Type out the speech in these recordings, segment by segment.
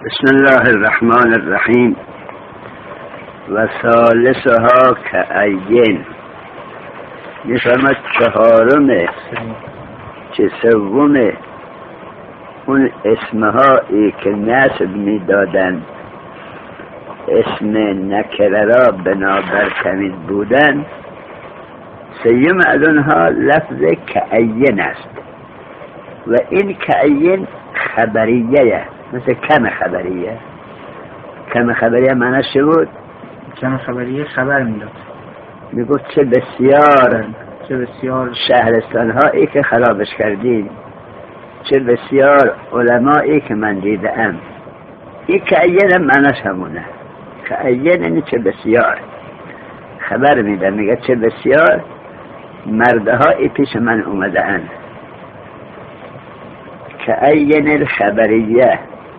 بسم الله الرحمن الرحیم. و ثالثها کعین، میفرماد چهارم که سوم اون اسمهایی که نسب میدادن اسم نکره را بنابر تمیز بودن، سیوم از اونها لفظ کعین است و این کعین خبریه، مثل کم خبریه. کم خبریه معنیش چه بود؟ کم خبریه خبر میداد، میگفت چه بسیار شهرستان هایی که خرابش کردید، چه بسیار علمایی که من دیدم. این کعین معنیش همونه. کعین یعنی چه بسیار، خبر میده، میگه چه بسیار مردهایی پیش من اومده اند. کعین الخبریه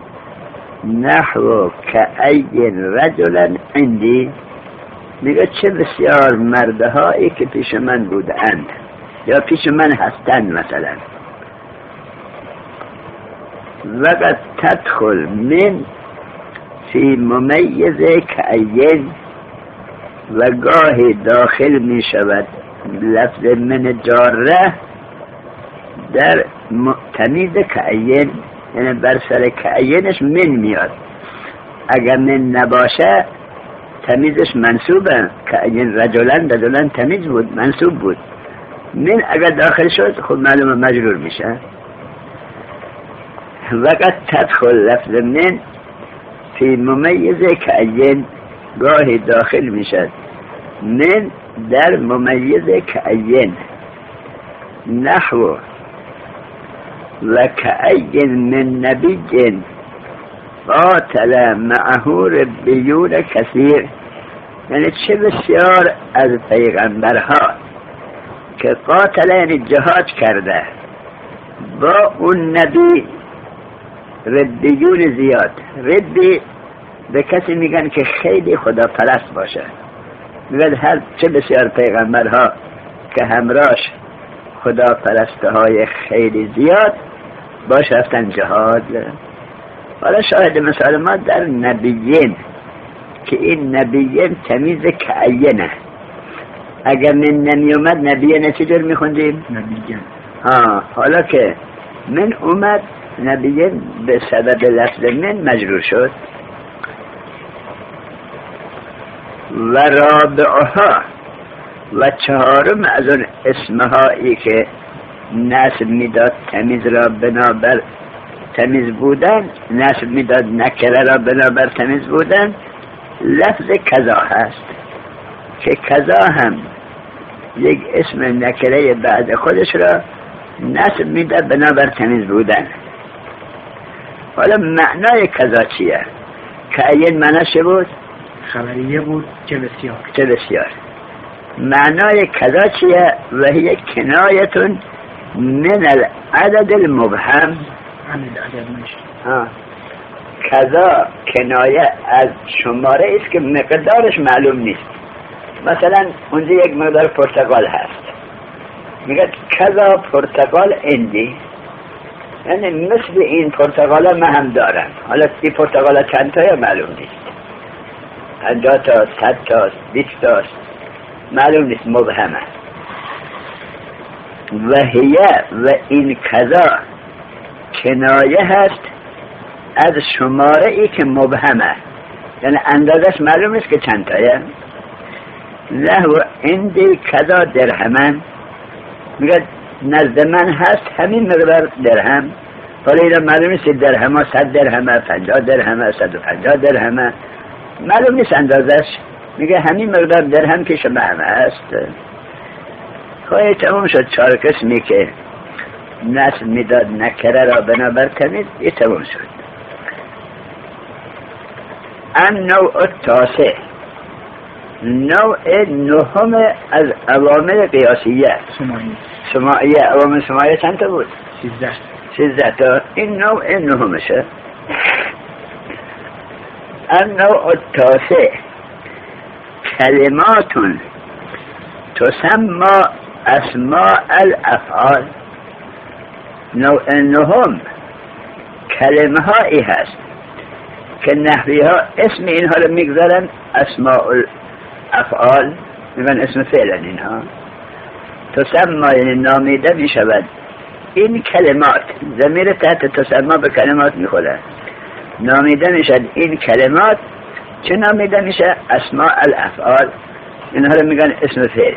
نحو کعین رجلا عندی، میگه چه بسیار مردهایی که پیش من بودند یا پیش من هستند. مثلا وقت تدخل من فی ممیز کعین، و گاهی داخل می شود لفظ من جاره در تمیز کعین، یعنی بر سر کعینش من میاد. اگر من نباشه تمیزش منصوبه. کعین رجلن تمیز بود، منصوب بود. من اگر داخل شد خب معلومه مجرور میشه. وقت تدخل لفظ من فی ممیز کعین، گاهی داخل میشد من در ممیز کعین. نحو و کعین من نبی قاتل معه ربیون کثیر، یعنی چه بسیار از پیغمبرها که قاتل یعنی جهاد کرده با اون نبی ربیون زیاد. ربی به کسی میگن که خیلی خدا پرست باشه. میگن هر چه بسیار پیغمبرها که همراهش خدا پرسته های خیلی زیاد باش رفتن جهاد. حالا شاهد مثال ما در نبیین که این نبیین تمیز کعینه. اگر من نمی اومد نبیین چجور میخوندیم؟ نبیین. حالا که من اومد نبیین به سبب لفظ من مجرور شد. و رابعها، و چهارم از اون اسمهایی که نسب میداد تمیز را بنابر تمیز بودن، نسب میداد نکره را بنابر تمیز بودن، لفظ کذا هست که کذا هم یک اسم نکره بعد خودش را نسب میداد بنابر تمیز بودن. حالا معنای کذا چیه؟ کعین معناش بود؟ خبریه بود، چه بسیار. معنای کذا چیه؟ و هی کنایتون من العدد المبهم. کذا کنایه از شماره است که مقدارش معلوم نیست. مثلا اونجا یک مقدار پرتقال هست، میگه کذا پرتقال اندی، یعنی مثل این پرتقال من هم دارم. حالا این پرتقال چند تاست معلوم نیست، 50 تا 100 تا 20 تا معلوم نیست، مبهمه. و هیه و این کذا کنایه هست از شماره ای که مبهمه، یعنی اندازش معلوم نیست که چند تایه. له اندی کذا درهمن، میگه نزد من هست همین مقدار درهم. حالا اینا معلوم نیست درهم ها 100 درهمه، 50 درهمه، 150 درهمه، معلوم نیست اندازش. میگه همین مقدار درهم که شما همه هست. خواهی تمام شد. 4 قسمی که نسب میداد نکره را بنابر تمیز، این تمام شد. النوع التاسع، نوع نهم از عوامل قیاسیه سماعیه. عوامل سماعیه چند تا بود؟ 13 تا. این نوع نهمشه. النوع التاسع کلمات تسمى اسماء الافعال. نوع نهم کلمه هایی هست که نحوی ها اسم اینها رو میگذارن اسماء الافعال، میگن اسم فعلا اینها. تسمى یعنی نامیده میشود این کلمات، ضمیر تحت تسمى به کلمات میخوره، نامیده میشد این کلمات. چه نامیده میشه؟ اسماء الافعال، اینها رو میگن اسم فعل.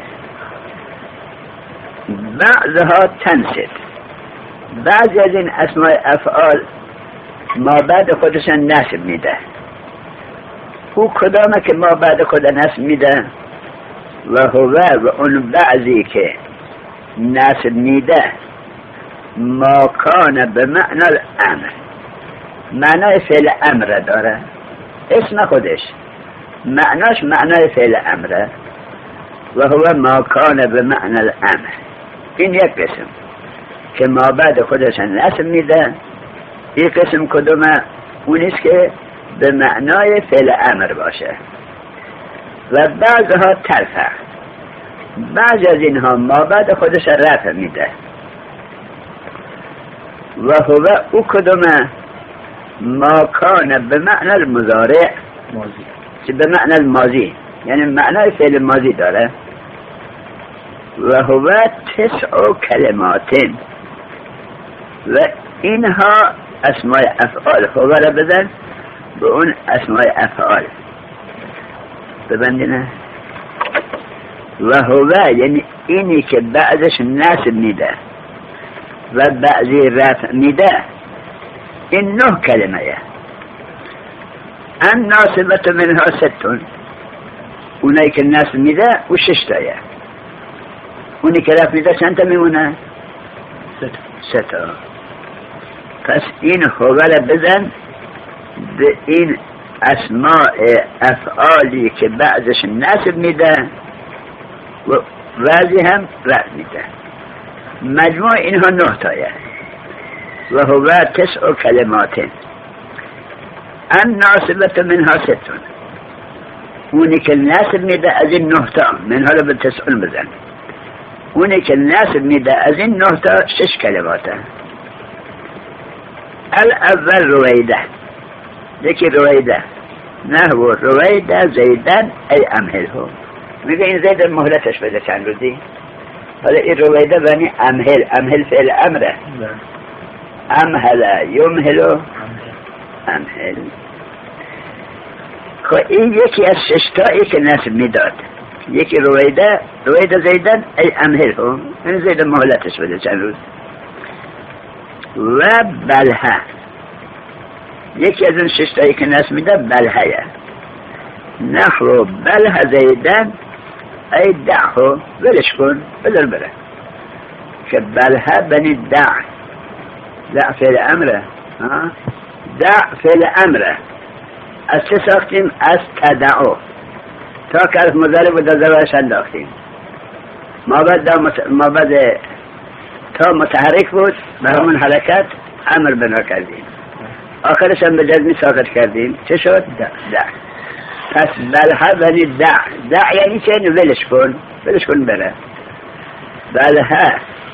بعضها تنصب، بعضی از این اسماء افعال ما بعد خودشن نصب میده. او کدامه که ما بعد خود نصب میده؟ و هو، و اون بعضی که نصب میده ما کان به معنی الامر، معنای فعل امر داره، اسم خودش معناش معنای فعل امره. و هو ما کان به معنی الامر، این یک قسم که ما بعد خودش نصب میده. این قسم کدومه؟ اونیست که به معنای فعل امر باشه. و بعضها ترفع، بعض از اینها ما بعد خودش رفع میده. و هو او کدومه؟ ما کان به معنی المضارع، ماضی، که به معنی الماضی یعنی معنای فعل ماضی داره. و هو 9 کلمات، و اینها اسماء افعال. هو را بزن به اون اسماء افعال ببندینه. و هو یعنی اینی که بعضش نصب میده و بعضی رفع میده، این 9 کلمه. ان ناصبت منها 6، اونایی که نصب میده او 6 تایه. اونی که رفع میده چند تا میمونه؟ 3 تا. پس این هو را بزن به این اسماء افعالی که بعضش نصب میده و بعضی هم رفع میده. مجموع اینها 9 تایه. و هو 9 کلمات. ان ناصبت منها 6، اونی که نصب میده از این 9 تا، منها رو به 9 بزن. اونی که نصب میده از این 9 تا 6 کلماته. الاول رویده، یکی رویده، نحو رویده زیدن ای امهله. میگه این زید مهلتش بده چند روزی. حالا این رویده بنی امهل، امهل فعل امره، امهله یمهلو امهل. که این یکی از 6 تایی که نصب میداد. یکی رویده، رویده زیدن ای امهله، این زید مهلتش بده چند روز. و بلها، یکی از اون 6 تایی که نصب میده بلهیه. نحو بلها زیدن ای دعه، ولش کن بذار بره. که بلها بنی دع، دع فعل امره، دع فعل امره. از چه ساختیم؟ از تدعو. تا که از مضارع و دازوارش انداختیم. ما بعد تا متحرک بود به همون حرکت امر بنا کردیم، آخرش هم به جزمی ساقط کردیم. چه شد؟ دع. پس بلها بنی دع یعنی چه؟ ولش کن، ولش کن بره. بلها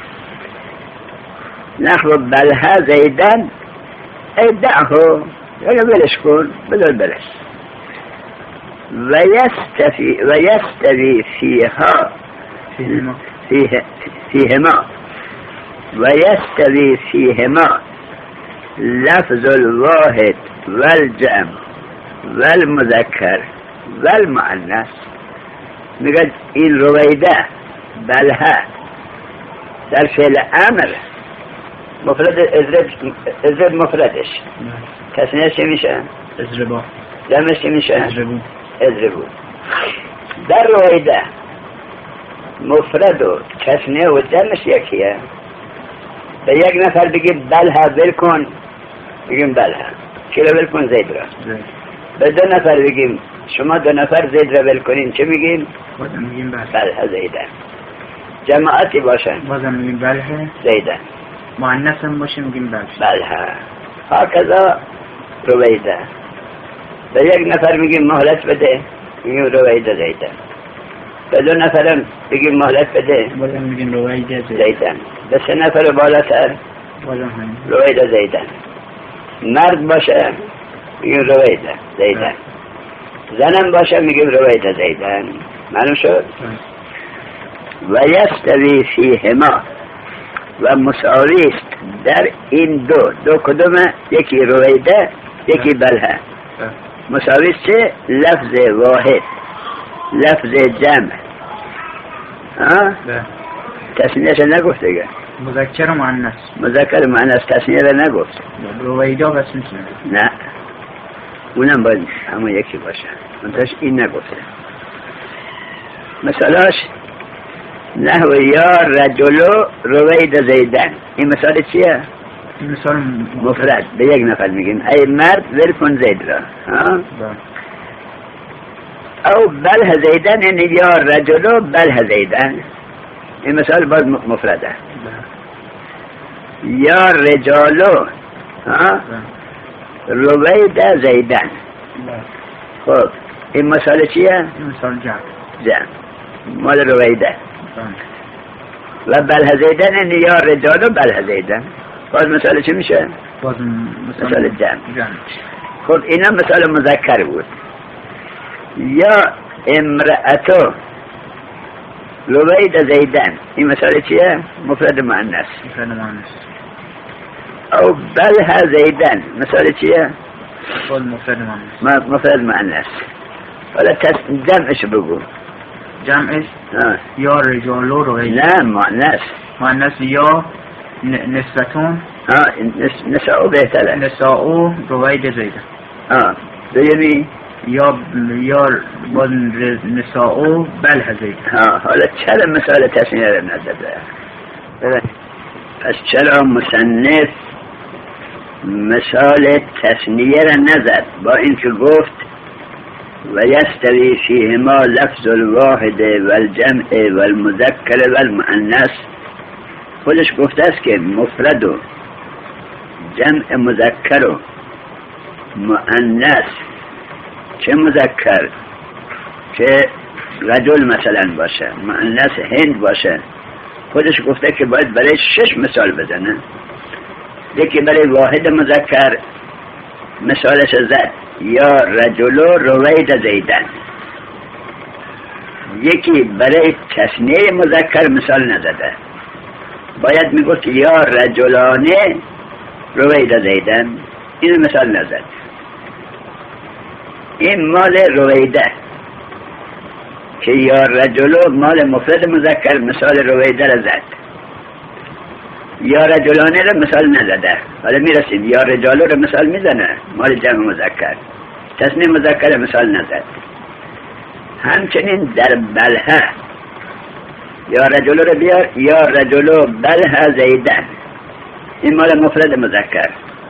نحو بلها زیدن ای دعه، یعنی ولش کن بذار برش. و یستوی فیها فیهما، و یستوی فیهما لفظ الواحد والجمع والمذکر والمؤنث. میگه این رویده بلها در فعل امر مفرد اضرب مفردش، تسنیهش میشه اضربا، جمعش میشه اضربو. در رویده مفرد و تسنیه و جمعش یکیه. به یک نفر بگیم بلها ول کن، بگیم بلها. چی رو ول کن؟ زید را. به 2 نفر بگیم شما 2 نفر زید را ول کنین، چه میگیم؟ بازم میگیم بلها زیدن. جماعتی باشن بازم میگیم بلها زیدن. مؤنث هم باشه میگیم بلها. هکذا رویده. به یک نفر میگیم مهلت بده، میگیم رویده زیدن. به 2 نفرم بگیم مهلت بده، بازم میگیم رویده زیدن. به 3 نفر بالاتر بازم همین رویده زیدن. مرد باشه میگیم رویده زیدن. زنم باشه میگیم رویده زیدن. معلوم شد؟ و یستوی فیهما و مساوی است در این دو کدومه؟ یکی رویده یکی بلها. مساوی است چه؟ لفظ واحد، لفظ جمع. تسنیهش نگفت دیگه. مذکر و مؤنث. مذکر و مؤنث تسنیه را نگفت. رویدا بس میشه. نه اونم باید همون یکی باشه. منتش این نگفته. مثالاش نحو یا رجلو روید زیدن. این مثال چیه؟ این مثال مفرد به یک نفر میگیم ای مرد ول کن زید را. او بله زیدن یعنی یا رجلو بله زیدن. این مثال باید مفرده. یا رجالو روید زیدن. خب این مثال چیه؟ این مثال جمع مال رویده. و بله زیدن یعنی یا رجالو بله زیدن. باز مثال چی میشه؟ باز مثال جمع. خب اینا مثال مذکر بود. یا امرأتو روید زیدن. این مثال چیه؟ مفرد مؤنث. او بله زیدن مثال چیه؟ مفرد مؤنث. حالا جمعش بگو. جمعش یا رجالو روید. نه مؤنث. مؤنث یا نسبتون. نساء بهتره. نساء روید زیدن. دویمی یا باز نساء بله زیدن. حالا چرا مثال تسنیه را نزده؟ پس چرا مصنف مثال تسنیه را نزد؟ با اینکه گفت و یستوی فیهما لفظ الواحد والجمع والمذکر والمؤنث. خودش گفته است که مفرد و جمع مذکر و مؤنث، چه مذکر که رجل مثلا باشه، مؤنث هند باشه، خودش گفته که باید برای 6 مثال بزنه. یکی برای واحد مذکر مثالش زد یا رجلو روید زیدن. یکی برای تثنیه مذکر مثال نزده، باید میگفت یا رجلانه روید زیدن. این مثال نزد. این مال رویده که یا رجلو مال مفرد مذکر مثال رویده را زد، یا رجلانه را مثال نزده. حالا میرسیم یا رجالو را مثال میزنه مال جمع مذکر، تثنیه مذکر مثال نزد. همچنین در بلها یا رجلو را بیار یا رجلو بلها زیدن. این مال مفرد مذکر.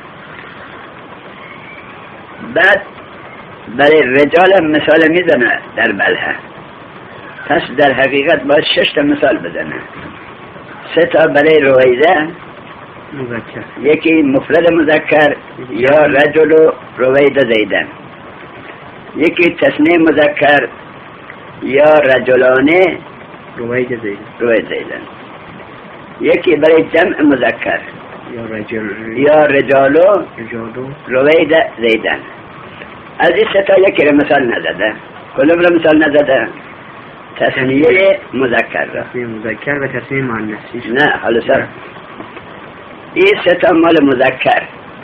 بعد برای رجال مثال میزنه در بلها. پس در حقیقت باید 6 تا مثال بزنه. 3 تا برای رویده مذکر، یکی مفرد مذکر یا رجل روید زیدن، یکی تثنیه مذکر یا رجلانه روید زیدن، یکی برای جمع مذکر یا رجالو روید زیدن. از این 3 تا یکی را مثال نزده. کدوم را مثال نزده؟ تثنیه مذکر را. تثنیه مذکر و تثنیه مؤنث. نه حالا سر این 3 تا مال مذکر.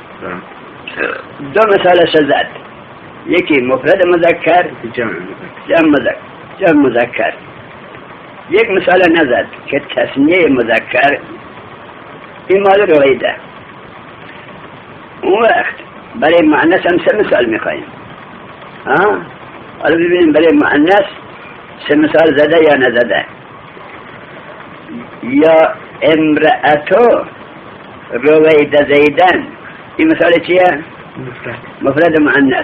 2 مثالش زد، یکی مفرد مذکر جمع مذکر. یک مثال نزد که تثنیه مذکر. این مال رویده. اون وقت برای مؤنث هم 3 مثال میخواییم. حالا ببینیم برای مؤنث 3 مثال زده یا نزده. یا امرأتو روید زیدن. این مثال چیه؟ مفرد مؤنث.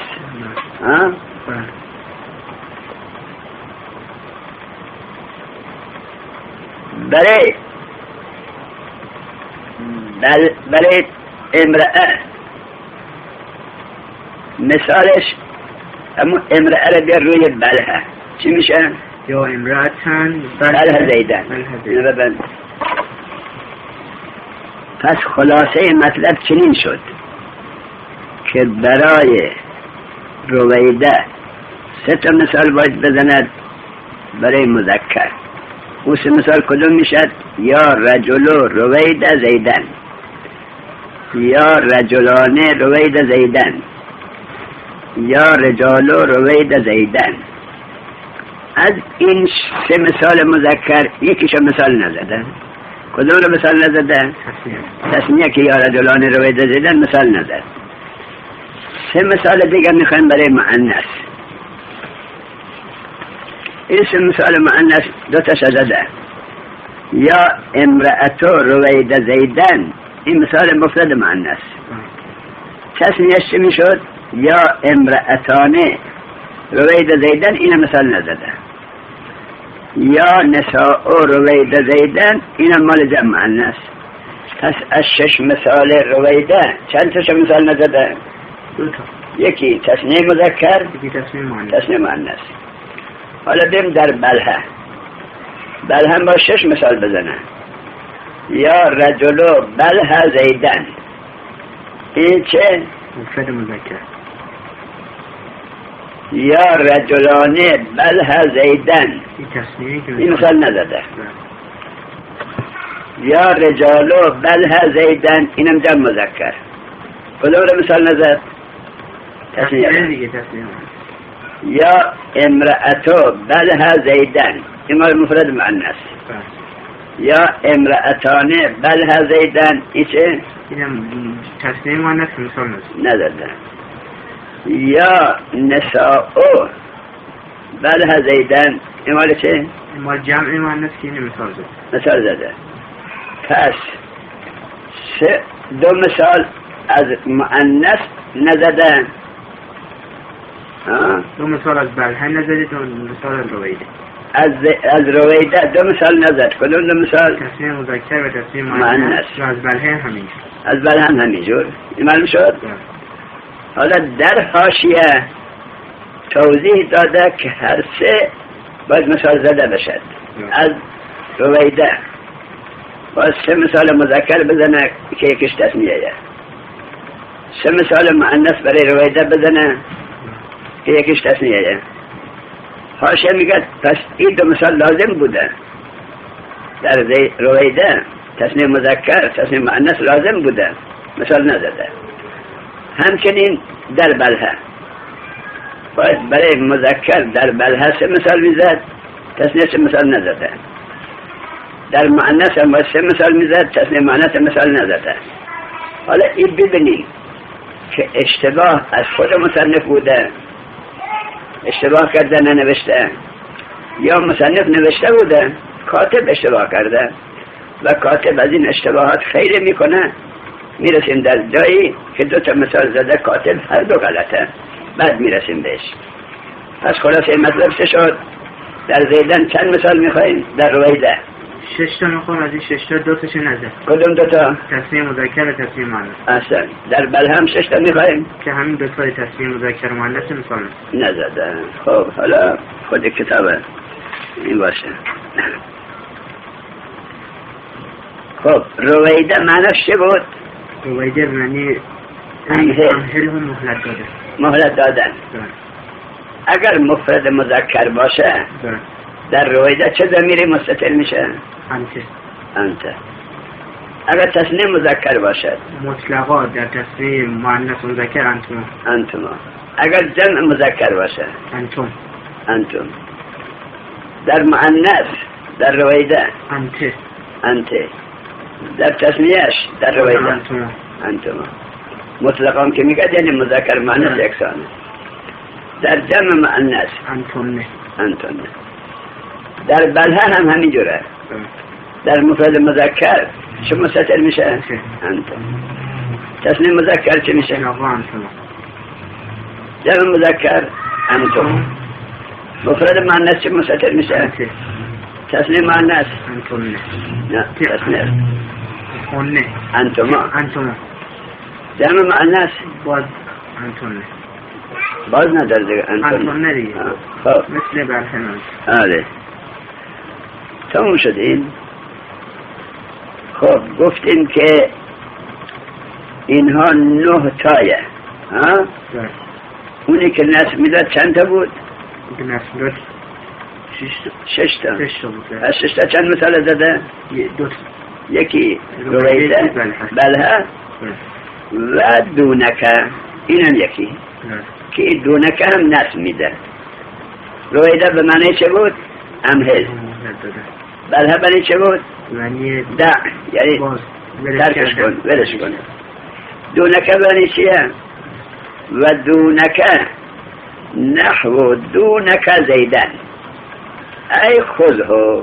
برای امرأه مثالش همون امرأه را بیار روی بلها. چی میشه؟ یا امرأتن بلها زیدن. پس خلاصه مطلب چنین شد که برای رویده 3 مثال باید بزند برای مذکر. او 3 مثال کدوم میشد؟ یا رجل رویده زیدن، یا رجلان رویده زیدن، یا رجال رویده زیدن. از این 3 مثال مذکر یکیشو مثال نزده. کدوم رو مثال نزده؟ تسنیه که یا رجلان رویده زیدن مثال نزد. 3 مثال دیگر میخوایم برای مؤنث. این 3 مثال مؤنث 2 تاش زده. یا امرأتو رویده زیدن، این مثال مفرد مؤنث. تسنیه‌اش چی میشد؟ یا امرأتانه رویده زیدن، این مثال نزده. یا نساء رویده زیدن، این مال جمع مؤنث. پس از 6 مثال رویده چند تاش مثال نزده؟ 2 تا. یکی تسنیه مذکر، یکی تسنیه مؤنث. حالا بریم در بلحه. بلحه با 6 مثال بزنه. یا رجلو بلحه زیدن، این چه؟ مفرد مذکر. یا رجلانه بلحه زیدن، این تسنیه که این مثال نزده. یا رجالو بلحه زیدن، اینم جمع مذکر. کدوم رو مثال نزد؟ تسنیه دیگه. تسنیه یا امرأتو بلحه زیدن، این مال مفرد مؤنث. یا امرأتانه بلحه زیدن، این چه؟ اینم تسنیه مؤنث مثال نزده. یا نساء بلحه زیدن، این مال چه؟ ما جمع مؤنث که این مثال زده. پس 2 مثال از مؤنث نزده. 2 مثال از بلحه نزده، 2 مثال از رویده. از رویده 2 مثال نزد. کدوم 2 مثال؟ تسنیه مذکر و تسنیه مؤنث. و از بلحه همینجور. از بلحه هم همینجور. این معلوم شد؟ حالا در حاشیه توضیح داده که هر 3 باید مثال زده بشد. از رویده باید 3 مثال مذکر بزنه که یکیش تسنیه. 3 مثال مؤنث برای رویده بزنه که یکیش تسنیه. حاشیه میگه پس این 2 مثال لازم بوده. در رویده تسنیه مذکر تسنیه مؤنث لازم بوده، مثال نزده. همچنین در بلحه باید برای مذکر در بلحه 3 مثال میزد، تسنیه 3 مثال نزده. در مؤنث هم باید 3 مثال میزد، تسنیه مؤنث مثال نزده. حالا این ببینید که اشتباه از خود مصنف بوده، اشتباه کرده ننوشته، یا مصنف نوشته بوده کاتب اشتباه کرده و کاتب از این اشتباهات خیلی میکنه. میرسیم در جایی که 2 تا مثال زده کاتب هر 2 غلطه، بعد میرسیم بهش. پس خلاصه مطلب چه شد؟ در زیدن چند مثال میخواییم؟ در رویده 6 تا میخوام. از این 6 تا 2 تاشو نزد. کدوم 2 تا؟ تسنیه مذکر و تسنیه مؤنث. اصلا در بلحه هم 6 تا میخواییم که همین 2 تای تسنیه مذکر و مؤنث مثال نزده. خب حالا خود کتاب این باشه. خب رویده معناش چه بود؟ رویده معنی امهل هم مهلت داده. مهلت دادن. اگر مفرد مذکر باشه در رویده چه ضمیری مستتر میشه؟ انت. اگر تسنیه مذکر باشد مطلقا در تسنیه مؤنث مذکر انتما. اگر جمع مذکر باشه انتم. در مؤنث در رویده انت. در تسنیهش در رویده انتما. مطلقا که میگه یعنی مذکر مؤنث یکسانه. در جمع مؤنث انتونه. در بلحه هم همینجوره. در مفرد مذکر چه مستتر میشه؟ انتم. تسنیه مذکر چه میشه؟ جمع مذکر انتم. مفرد مؤنث چه مستتر میشه؟ تسنیه مؤنث نه تسنیه انتما. جمع مؤنث باز انتونه. باز نداره دیگه انتونه دیگه. خب مثل برهنان. آره تموم شد این. خب گفتیم که اینها 9 تایه. اونی که نصب میداد چند تا بود؟ نصب میداد 6 تا. 6 تا بود. از 6 تا چند مثال زده؟ 2 تا. یکی رویده بله و دونکه، اینم یکی که این دونکه هم نصب میده. رویده به معنی چه بود؟ امهل. بله برای چه بود؟ یعنی دع، یعنی ترکش کن، ولش کن. دونکه برای چیه؟ و دونکه نحو دونکه زیدن ای خذه.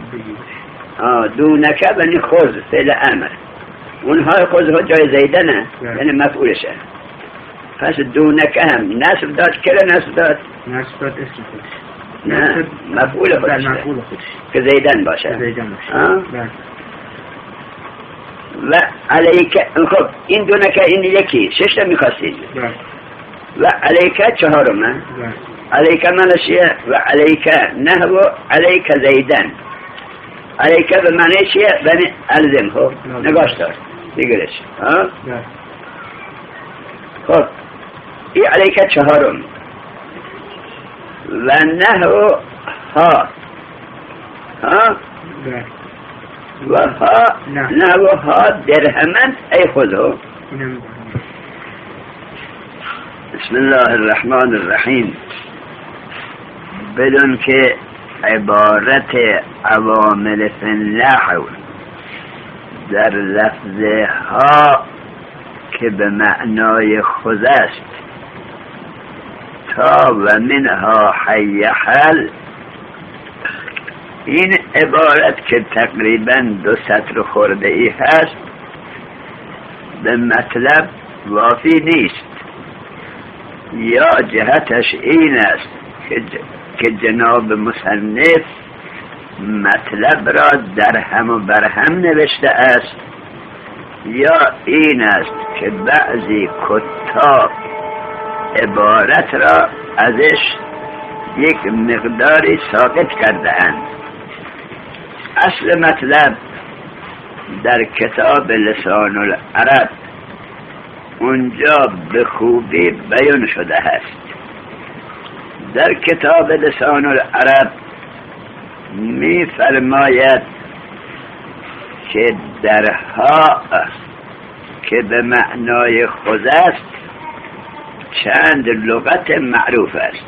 دونکه بنی خذ فعل امر، اونها خذه جای زیدنه یعنی مفعولشه. پس دونکه هم نصب داد. که نصب داد؟ نصب داد اسم خودش. نه مفعول خودش که زیدن باشه. و علیکه. خب این دونکه این یکی 6 تا میخواستید و علیکه 4. علیکه منشیه و علیکه نحو علیکه زیدن. علیکه به معنی چیه؟ بنی الزم. خب نگاش دار بگرش. خب این علیکه 4 و نحو ها و ها نحو ها درهمن ای خذه. بسم الله الرحمن الرحیم. بدون که عبارت عوامل فی النحو در لفظ ها که به معنای خذ است تا و منها حی حل، این عبارت که تقریبا 2 سطر خورده ای هست به مطلب وافی نیست. یا جهتش این است که جناب مصنف مطلب را در هم و بر هم نوشته است، یا این است که بعضی کتاب عبارت را ازش یک مقداری ساقط کرده اند. اصل مطلب در کتاب لسان العرب اونجا به خوبی بیان شده است. در کتاب لسان العرب می فرماید که درها که به معنای خود است چند لغت معروف است.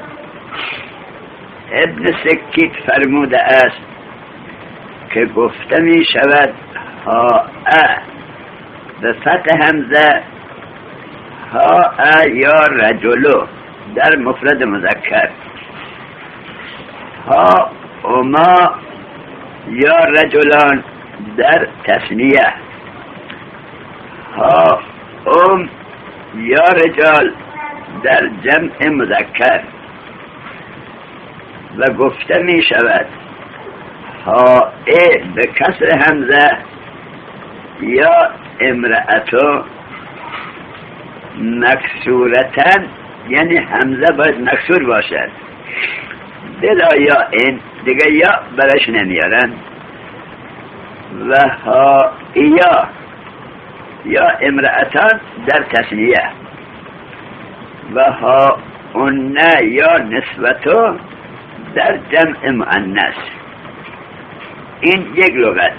ابن سکیت فرموده است که گفته می شود ها به فتح همزه ها یا رجلو در مفرد مذکر، ها ما یا رجلان در تثنیه، ها یا رجال در جمع مذکر. و گفته می شود ها به کسر همزه یا امرأتو مکسورتن، یعنی همزه باید مکسور باشد بلا یا این دیگه یا برش نمیارن. و ها یا امرأتان در تثنیه، و ها اون یا نسبتو در جمع مؤنث. این یک لغت.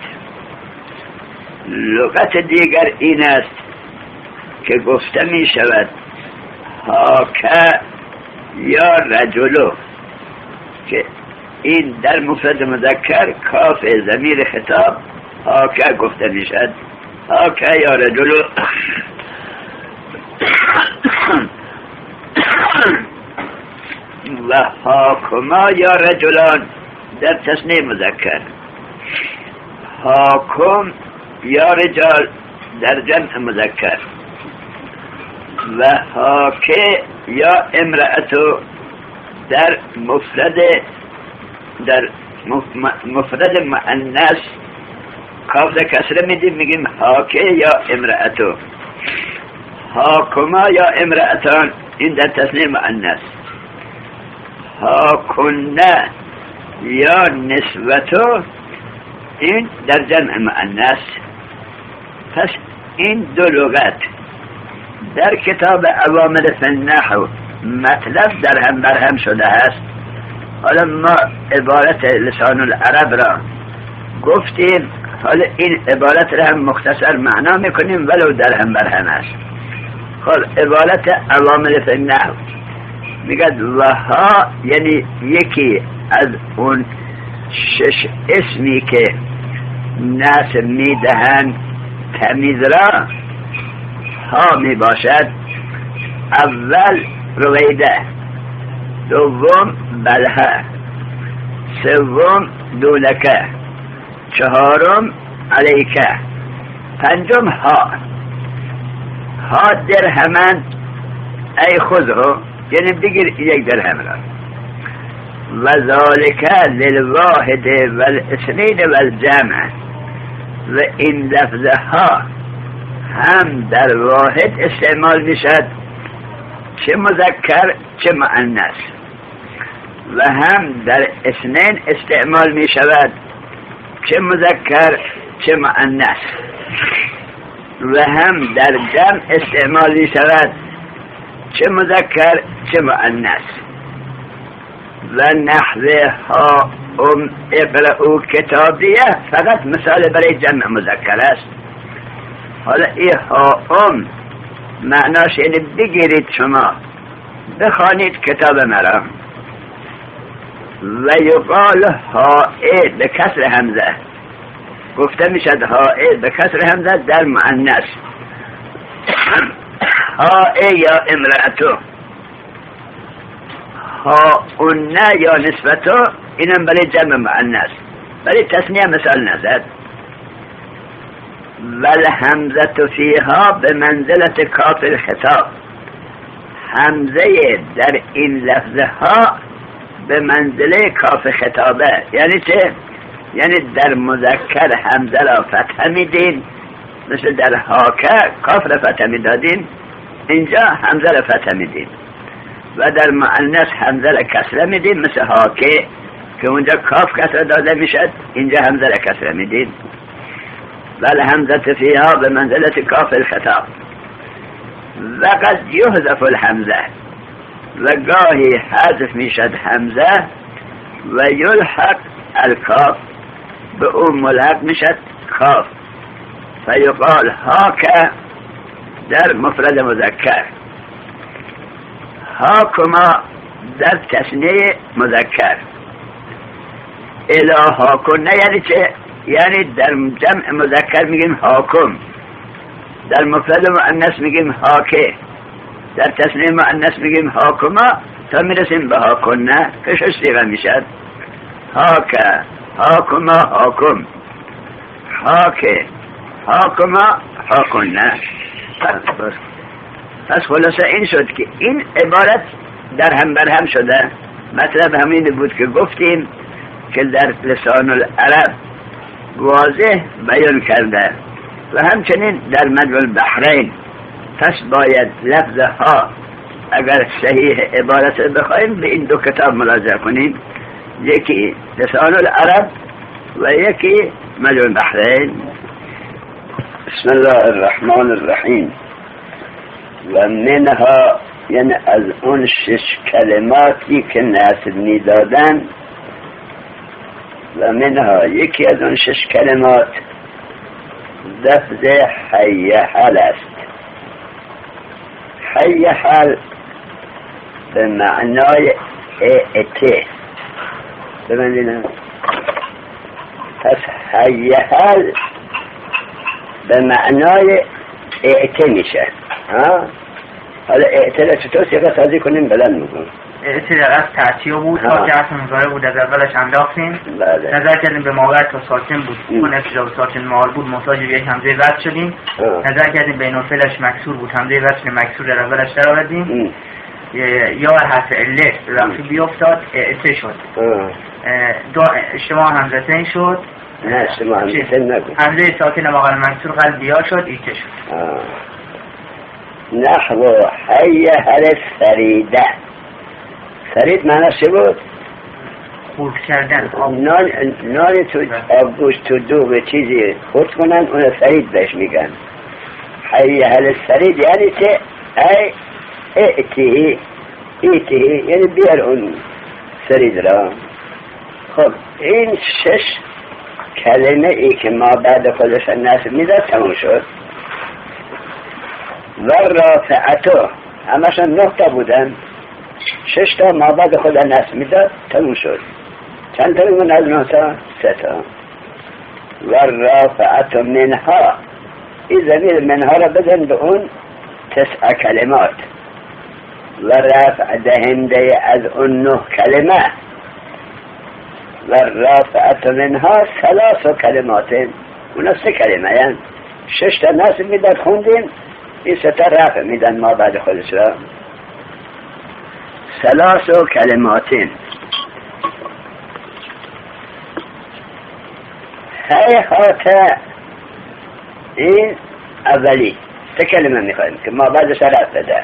لغت دیگر این است که گفته می شود هاکه یا رجلو، که این در مفرد مذکر کاف ضمیر خطاب هاکه گفته می شود، هاکه یا رجلو. و هاکما یا رجلان در تثنیه مذکر، هاکم یا رجال در جمع مذکر، و هاکه یا امرأتو در مفرد مؤنث کاف کسره میدیم میگیم هاکه یا امرأتو. هاکما یا امرأتان این در تثنیه مؤنث، هاکنه یا نسبتو این در جمع مؤنث. پس این دو لغت در کتاب عوامل فی النحو مطلب در هم بر هم شده است. حالا ما عبارت لسان العرب را گفتیم، حالا این عبارت را هم مختصر معنا میکنیم ولو در هم بر هم است. خب عبارت عوامل فی النحو میگد وها یعنی یکی از اون 6 اسمی که نصب میدهند تمیز را ها می باشد. اول رویده، دوم بلها، سوم دولکه، چهارم علیکه، پنجم ها. ها درهمن ای خذه، یعنی بگیر 1 درهم را. و ذالک للواحد والاثنین والجمع، و این لفظ ها هم در واحد استعمال میشد، چه مذکر چه مؤنث، و هم در اثنین استعمال می شود، چه مذکر چه مؤنث، و هم در جمع استعمال می شود، چه مذکر چه مؤنث. و نحوه ها اقرأوا کتابیه فقط مثال برای جمع مذکر است. حالا این ها معناش یعنی بگیرید شما بخوانید کتاب مرا. و یقال هائه به کسر همزه، گفته میشد هائه به کسر همزه در مؤنث. هائه یا امرأتو، هاؤنه یا نسبتو، اینم برای جمع مؤنث، برای تثنیه مثال نزد. والهمزه فیها به منزلت کاف الخطاب، همزه در این لفظه ها به منزله کاف خطابه. یعنی چه؟ یعنی در مذکر همزه را فتح میدین، مثل در هاکه کاف را فتح میدادین، اینجا همزه را فتح میدین. و در مؤنث همزه را کسره میدین، مثل هاکه که اونجا کاف کسره داده میشد، اینجا همزه را کسره میدین. والهمزه فیها به منزلت کاف الخطاب. و قد یحذف الحمزه، و گاهی حذف میشد همزه، و یلحق الکاف، به اون ملحق میشد کاف. فیقال هاکه در مفرد مذکر، هاکما در تثنیه مذکر. الا هاکنه یعنی چه؟ یعنی در جمع مذکر میگیم هاکم، در مفرد مؤنث میگیم هاکه، در تثنیه مؤنث میگیم هاکما، تا میرسیم به هاکنه که 6 صیغه میشد. هاکه، هاکما، هاکم، هاکه، هاکما، هاکنه. پس خلاصه این شد که این عبارت در هم بر هم شده. مطلب همین بود که گفتیم که در لسان العرب واضح بیان کرده، و همچنین در مجمع البحرین. پس باید لفظ ها اگر صحیح عبارت بخوایم به این 2 کتاب مراجعه کنیم، یکی لسان العرب و یکی مجمع البحرین. بسم الله الرحمن الرحیم. و منها یعنی از اون 6 کلماتی که نصب میدادن، و منها یکی از اون 6 کلمات لفظ حی حل است. حی حل به معنای اعته. ببینید پس حی حل به معنای اعته میشه. حالا اعته را چطور صیغه سازی کنیم بلند میگم. اعته در از تعطیه بود، تا که اصلا مزاره بود از اولش انداختیم. نظر کردیم به ماورد تا ساکن بود، اون ابتدا ساکن مال بود، محتاج به یک همزه وصل شدیم. نظر کردیم بین الفعلش مکسور بود، همزه وصل مکسور در اولش در آوردیم. یا حرف علت رفتی بیافتاد اعته شد. اجتماع همزتین شد. نه اجتماع همزتین نگو، همزه ساکن مقال مکسور قلبیا شد، ایته شد. نحو حی حل فریده. فرید معنی چه بود؟ خورد کردن. نان تو آبگوش تو 2 به چیزی خورد کنن، اون فرید بهش میگن. حی حل فرید یعنی چه؟ ای ائتی ایتی یعنی بیار اون سرید را. خب این 6 کلمه ای که ما بعد خودش نصب میداد تموم شد. و رافعتو همشان 9 تا بودن، 6 تا ما بعد خود نصب میداد تموم شد. چند تا بودن از 9 تا؟ 3 تا. و رافعتو منها، این ضمیر منها را بزن به اون 9 کلمات. و رفع دهنده از اون 9 کلمه. و رافعت منها 3 کلمات، اونا 3 کلمه یعنی 6 تا نصب میداد خوندیم، این 3 تا رفع میدن ما بعد خودش را. 3 کلمات. هیهات این اولی 3 کلمه میخوایم که ما بعدش رفع بده.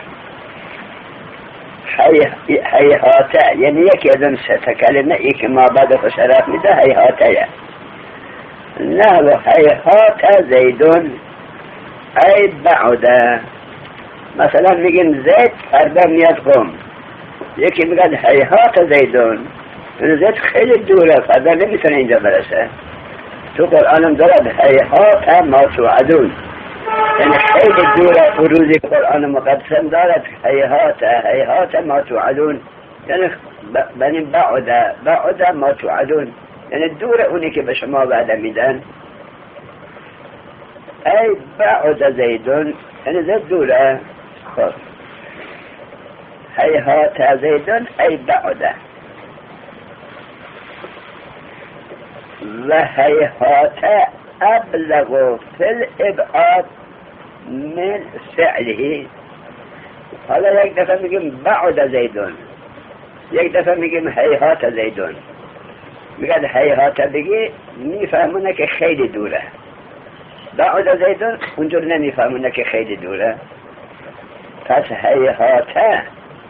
هیهاته یعنی یکی از اون 3 کلمه ای که ما بعد خوش رفع میده هیهاته. نه هیهات زیدون ای بعده. مثلا میگیم زید فردا میاد قم، یکی میگه هیهات زیدون، زید خیلی دوره فردا نمیتونه اینجا برسه. تو قرآنم دارد هیهات ما توعدون، یعنی خیلی دوره. روزی قرآن مقدسم دارد هیهات ما توعدون، یعنی بنی بعد ما توعدون، یعنی دور اونی که به شما وعده میدن. ای بعد زیدون یعنی زید دوره. خب هیهات زیدون ای بعد. و هیهات ابلغ فی الابعاد من فعله. حالا یک دفعه میگیم بعد زیدون، یک دفعه میگیم هیهات زیدون. میگن هیهات بگی میفهمونه که خیلی دوره، بعد زیدون اونجور نمیفهمونه که خیلی دوره. پس هیهات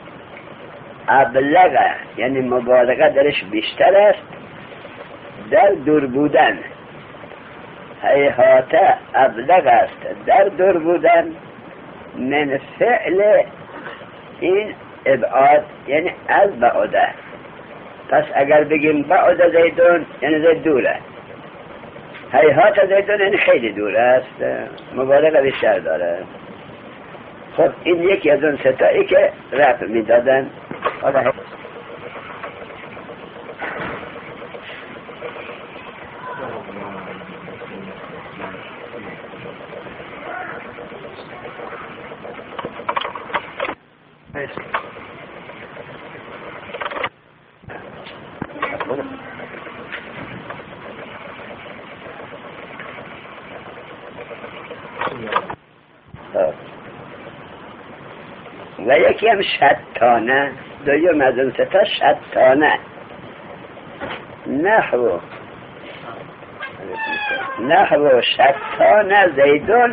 ابلغه یعنی مبالغه درش بیشتر است در دور بودن. هیهات ابلغ است در دور بودن من فعل این ابعاد یعنی از بعده. پس اگر بگیم بعد زیدون یعنی زید دوره، هیهات زیدون یعنی خیلی دوره است، مبالغه بیشتر داره. خب این یکی از اون 3 تایی که رفع میدادن. و یکی هم شتانه، دویم از اون 3 تا شتانه. نحو شتانه زیدون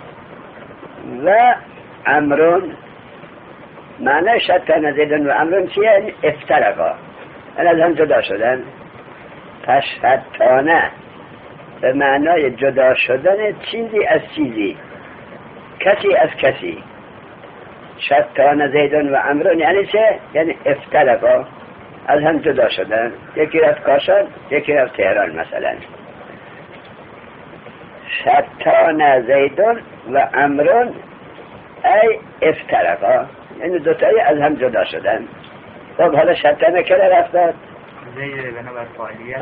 و عمرون. معنی شتانه زیدون و عمرون چیه؟ افترقا، از هم جدا شدن. پس شتانه به معنای جدا شدن چیزی از چیزی، کسی از کسی. شتان زیدون و عمرون یعنی چه؟ یعنی افترقا، از هم جدا شدن. یکی رفت کاشان، یکی رفت تهران مثلا. شتان زیدون و عمرون ای افترقا، یعنی 2 تایی از هم جدا شدن. خب حالا شتان که رفتاد؟ زید بنابر فعالیت.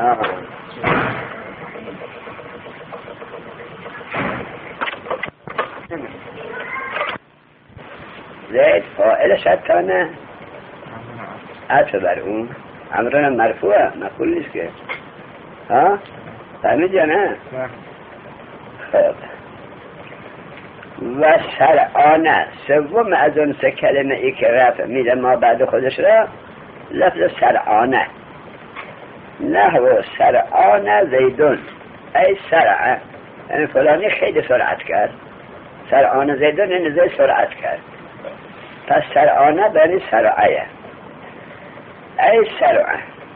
زید فاعل شتانه، عطف بر اون. عمرون مرفوعه، مقبول نیست که. ها؟ فهمید یا نه؟ خب و سرعانه سوم از اون 3 کلمه ای که رفع میده ما بعد خودش را لفظ سرعانه. نحو سرعانه زیدون ای سرعه، یعنی فلانی خیلی سرعت کرد. سرعانه زیدون یعنی زید سرعت کرد. پس سرعانه بنی سرعه ای سرعه.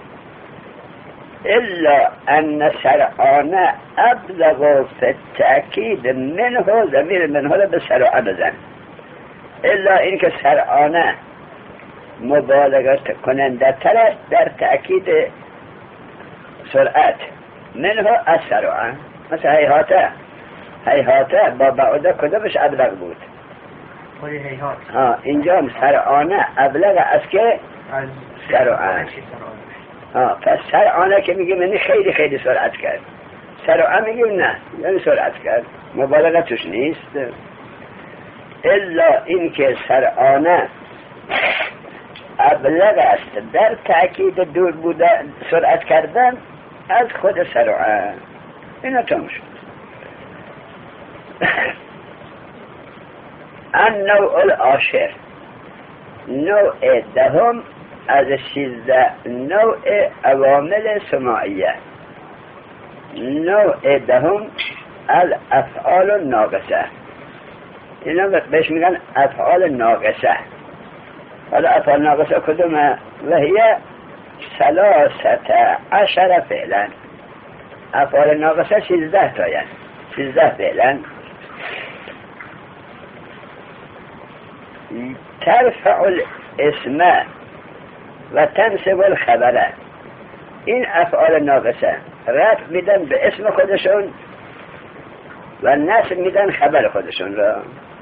الا ان سرعانه ابلغ فی التأکید منه، ضمیر منه را به سرعه بزن. الا این که سرعانه مبالغه کننده تر است در تأکید سرعت. منها اسرع، مثل هیهاته با بعوده کدامش ابلغ بود؟ اینجا سرعانه ابلغ است که سرعانه. پس سرعانه که میگیم یعنی خیلی خیلی سرعت کرد، سرعانه میگیم نه یعنی سرعت کرد، مبالغه توش نیست. الا اینکه سرعانه ابلغ است در تأکید دور بودن سرعت کردن از خود سرعه. اینا تمام شد. النوع العاشر، نوع دهم از 16 نوع عوامل سماعیه. نوع دهم الافعال الناقصه. اینا بهش میگن افعال ناقصه. حالا افعال ناقصه کدومه؟ وهیه 13 فعلا. افعال ناقصه 13 تاین، 13 فعلا. ترفع الاسم و تنصب الخبره. این افعال ناقصه رفع میدن به اسم خودشون و نصب میدن خبر خودشون را.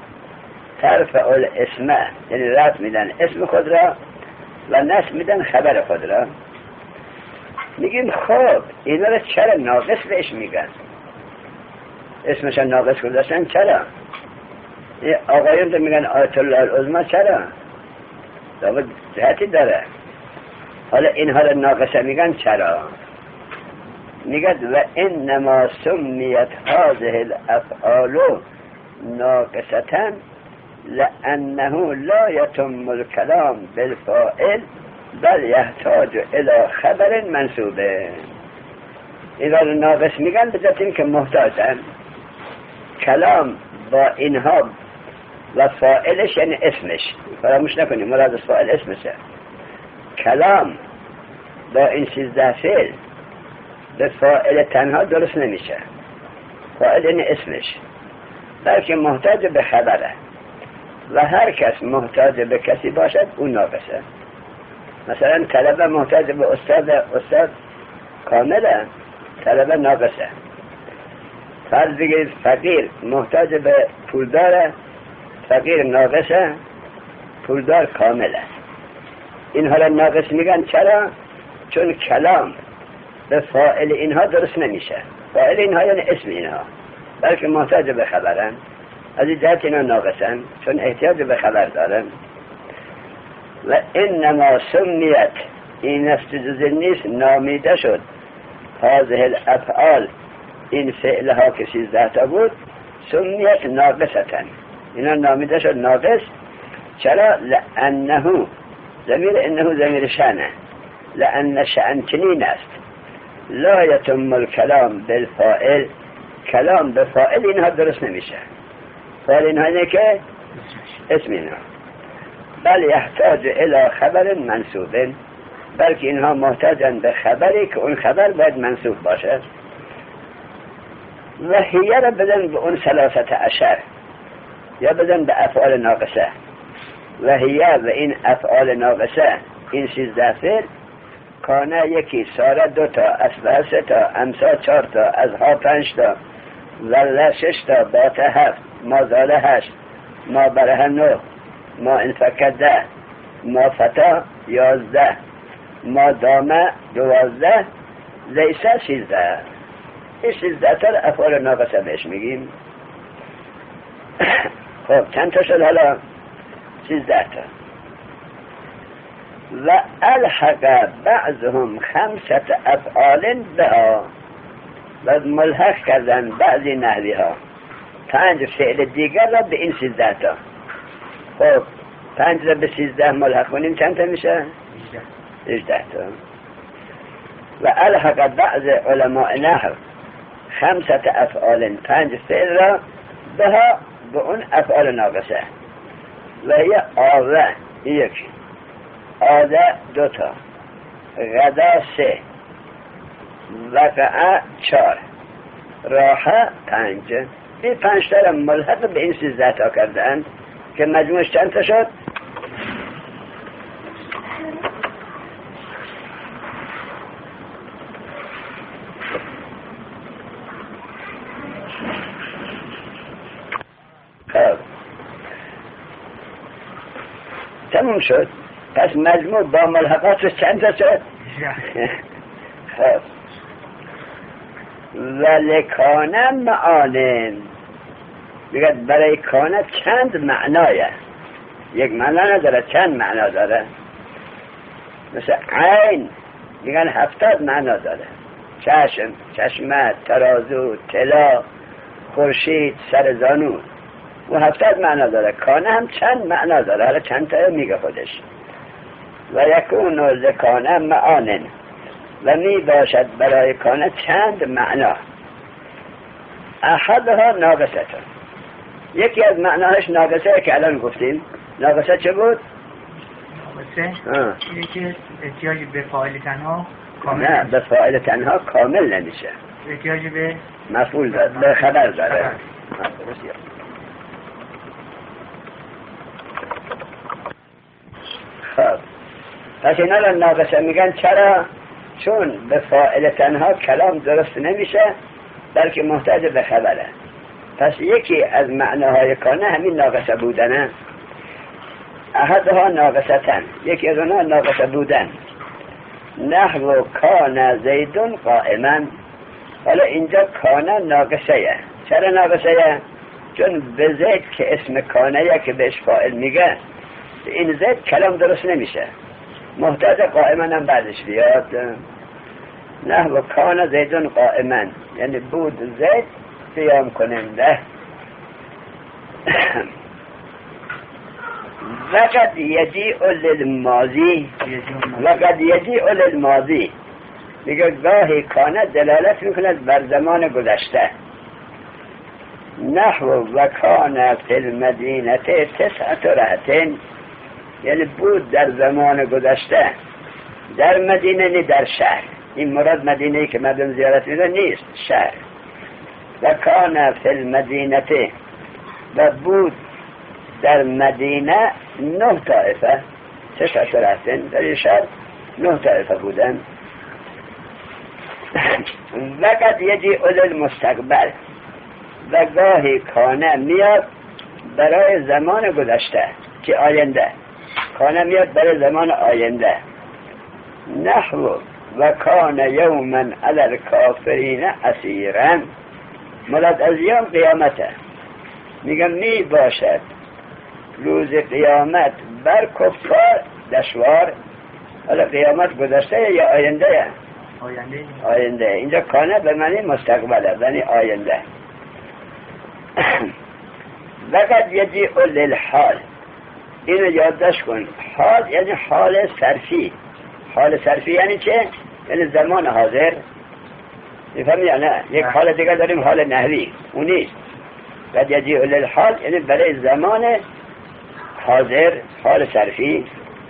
ترفع الاسم یعنی رفع میدن اسم خود را و نصب میدن خبر خود را. میگیم خب اینا را چرا ناقص بهش میگن؟ اسمشان ناقص گذاشتن چرا؟ آقایون تو میگن آیت الله العظمی چرا؟ دابد جهتی داره. حالا اینها را ناقصه میگن چرا؟ میگد و انما سمیت هذه الافعال ناقصة لانه لا يتم الكلام بالفاعل بل يحتاج الى خبر منصوبه. اینا را ناقص میگن بذات این که محتاجن کلام با اینها و فاعلش یعنی اسمش. فراموش نکنیم مراد از فاعل اسمشه. کلام با این 13 فعل به فاعل تنها درست نمیشه. فاعل یعنی اسمش، بلکه محتاج به خبره و هر کس محتاج به کسی باشد اون ناقصه. مثلا طلبه محتاج به استاد کامله، طلبه ناقصه. فرض بگیرید فقیر محتاج به پولداره، فقیر ناقصه، پولدار کامله. اینها را ناقص میگن چرا؟ چون کلام به فاعل اینها درست نمیشه. فاعل اینها یعنی اسم اینها، بلکه محتاج به خبرن. از این جهت اینا ناقصن چون احتیاج به خبر دارن. و انما سمیت این است جز نیست نامیده شد هذه الافعال این فعلها که 13 تا بود سمیت ناقصتن. اینا نامیده شد ناقص. چرا؟ لانه ضمیر انه ضمیر شأنه. لان شأن چنین است لا یتم الکلام بالفاعل، کلام به فاعل اینها درست نمیشه. فاعل اینها اینه که اسم اینها. بل یحتاج الى خبر منصوب، بلکه اینها محتاجن به خبری که اون خبر باید منصوب باشه. و هیه را بدن به اون 13 یا بدن به افعال ناقصه. و هیه و این افعال ناقصه این 13 فعل کانه یکی، ساره 2 تا، اصبح 3 تا، امسا 4 تا، ازها 5 تا، ظله 6 تا، باته 7، ما زاله 8، ما بره 9، ما انفکه 10، ما فتا 11، ما دامه 12، لیسه 13. این 13 تا افعال ناقصه بهش میگیم. خب چند تا شد حالا؟ 13 تا. و الحق بعضهم 5 افعال بها، و ملحق کردن بعضی نحوی ها 5 فعل دیگر را به این 13 تا. خب 5 را به 13 ملحق کنیم چند تا میشه؟ 18 تا. و الحق بعض علماء نحو 5 افعال 5 فعل را بها به اون افعال ناقصه. و یه آوه 1، آده 2 تا، غدا 3، وقعه 4، راحه 5. این 5 تا را ملحق به این 13 تا کردن که مجموعش چند تا شد؟ تموم شد. پس مجموع با ملحقات چند تا شد؟ خب ولکانه معانن بگید برای کانه چند معنایه، یک معنا نداره، چند معنا داره. مثل عین میگن 70 معنا داره، چشم، چشمت، ترازو، طلا، خورشید، سر زانو، و 70 معنا داره. کانه هم چند معنا داره، حالا چند تا میگه خودش. و یکون لکانه معانن، و می باشد برای کانه چند معنا. احدها ناقصه، یکی از معناش ناقصه که الان گفتیم. ناقصه چه بود؟ ناقصه یکی احتیاج به فاعل تنها کامل، نه به فاعل تنها کامل نمیشه، احتیاج به مفعول داره، به خبر داره. خب پس اینا رو ناقصه میگن. چرا؟ چون به فاعل تنها کلام درست نمیشه، بلکه محتاج به خبره. پس یکی از معناهای کانه همین ناقصه بودنه. احدها ناقصتن، یکی از اونها ناقصه بودن. نحو کان زیدون قائما. حالا اینجا کانه ناقصه. چرا ناقصه؟ چون به زید که اسم کانه که بهش فاعل میگه، این زید کلام درست نمیشه، محتاج قائما هم بعدش بیاد. نحو کان زیدون قائما یعنی بود زید قیام کننده. وقد یجیء للماضی، وقد یجیء للماضی میگه گاهی کانه دلالت میکند بر زمان گذشته. نحو و کان فی المدینه تسعة رهطین یعنی بود در زمان گذشته در مدینه، نه در شهر. این مراد مدینه‌ای که مردم زیارت میره نیست، شهر. و کان فی المدینه و بود در مدینه 9 طائفه، 6 رهطین در شهر 9 طائفه بودن. وقد یجیء للمستقبل و گاهی کانه میاد برای زمان گذشته که آینده، کانه میاد برای زمان آینده. نحو و کان یوما علی الکافرین اسیرا، مراد از یوم قیامته. میگم می باشد روز قیامت بر کفار دشوار. حالا قیامت گذشته یا آینده؟ آینده. اینجا کانه به معنی مستقبله، یعنی آینده. وقد یجیء للحال، اینو یادداشت کن. حال یعنی حال صرفی. حال صرفی یعنی چه؟ یعنی زمان حاضر. میفهمی یا نه؟ یک حال دیگه داریم، حال نحوی، اون نیست. وقد یجیء للحال یعنی برای زمان حاضر، حال صرفی.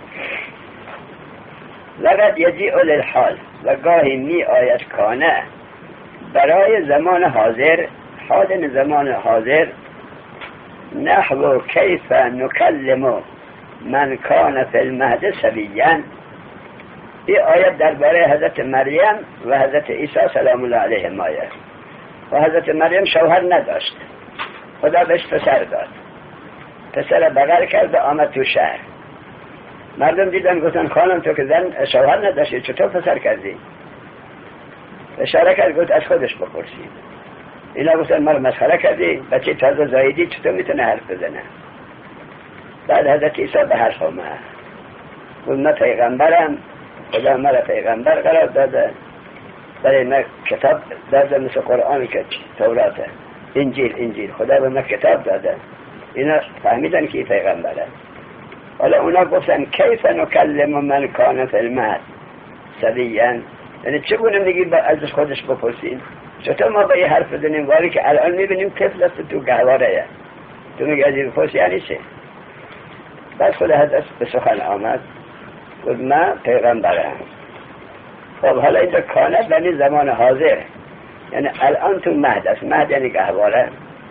وقد یجیء للحال و گاهی می آید کانه برای زمان حاضر، حال زمان حاضر. نحو کیف نکلم من کان فی المهد صبیا. این آیت درباره حضرت مریم و حضرت عیسی سلام الله علیهم آیت. و حضرت مریم شوهر نداشت، خدا بهش پسر داد، پسر بغل کرد و آمد تو شهر. مردم دیدن گفتن خانم تو که زن شوهر نداشتی چطور پسر کردی؟ اشاره کرد گفت از خودش بپرسید. اینا گفتن ما رو مسخره کردی، بچه تازه زایدی چطور میتونه حرف بزنه؟ بعد حضرت عیسی به حرف آمد، گفت من پیغمبرم، خدا مرا پیغمبر قرار داده، برای من کتاب داده مثل قرآن که توراته، انجیل خدا به من کتاب داده. اینا فهمیدن که پیغمبره. حالا اونا گفتن کیف نکلم من کان فی المهد صبیا، یعنی چگونه میگی ازش خودش بپرسین؟ چطور ما به یه حرف بزنیم ولی که الان میبینیم طفل است تو گهواره، تو میگی از این بپرسی یعنی چه؟ بعد خود حضرت به سخن آمد گفت من پیغمبرم. خب حالا اینجا کانت یعنی زمان حاضر، یعنی الان تو مهد است. مهد یعنی گهواره.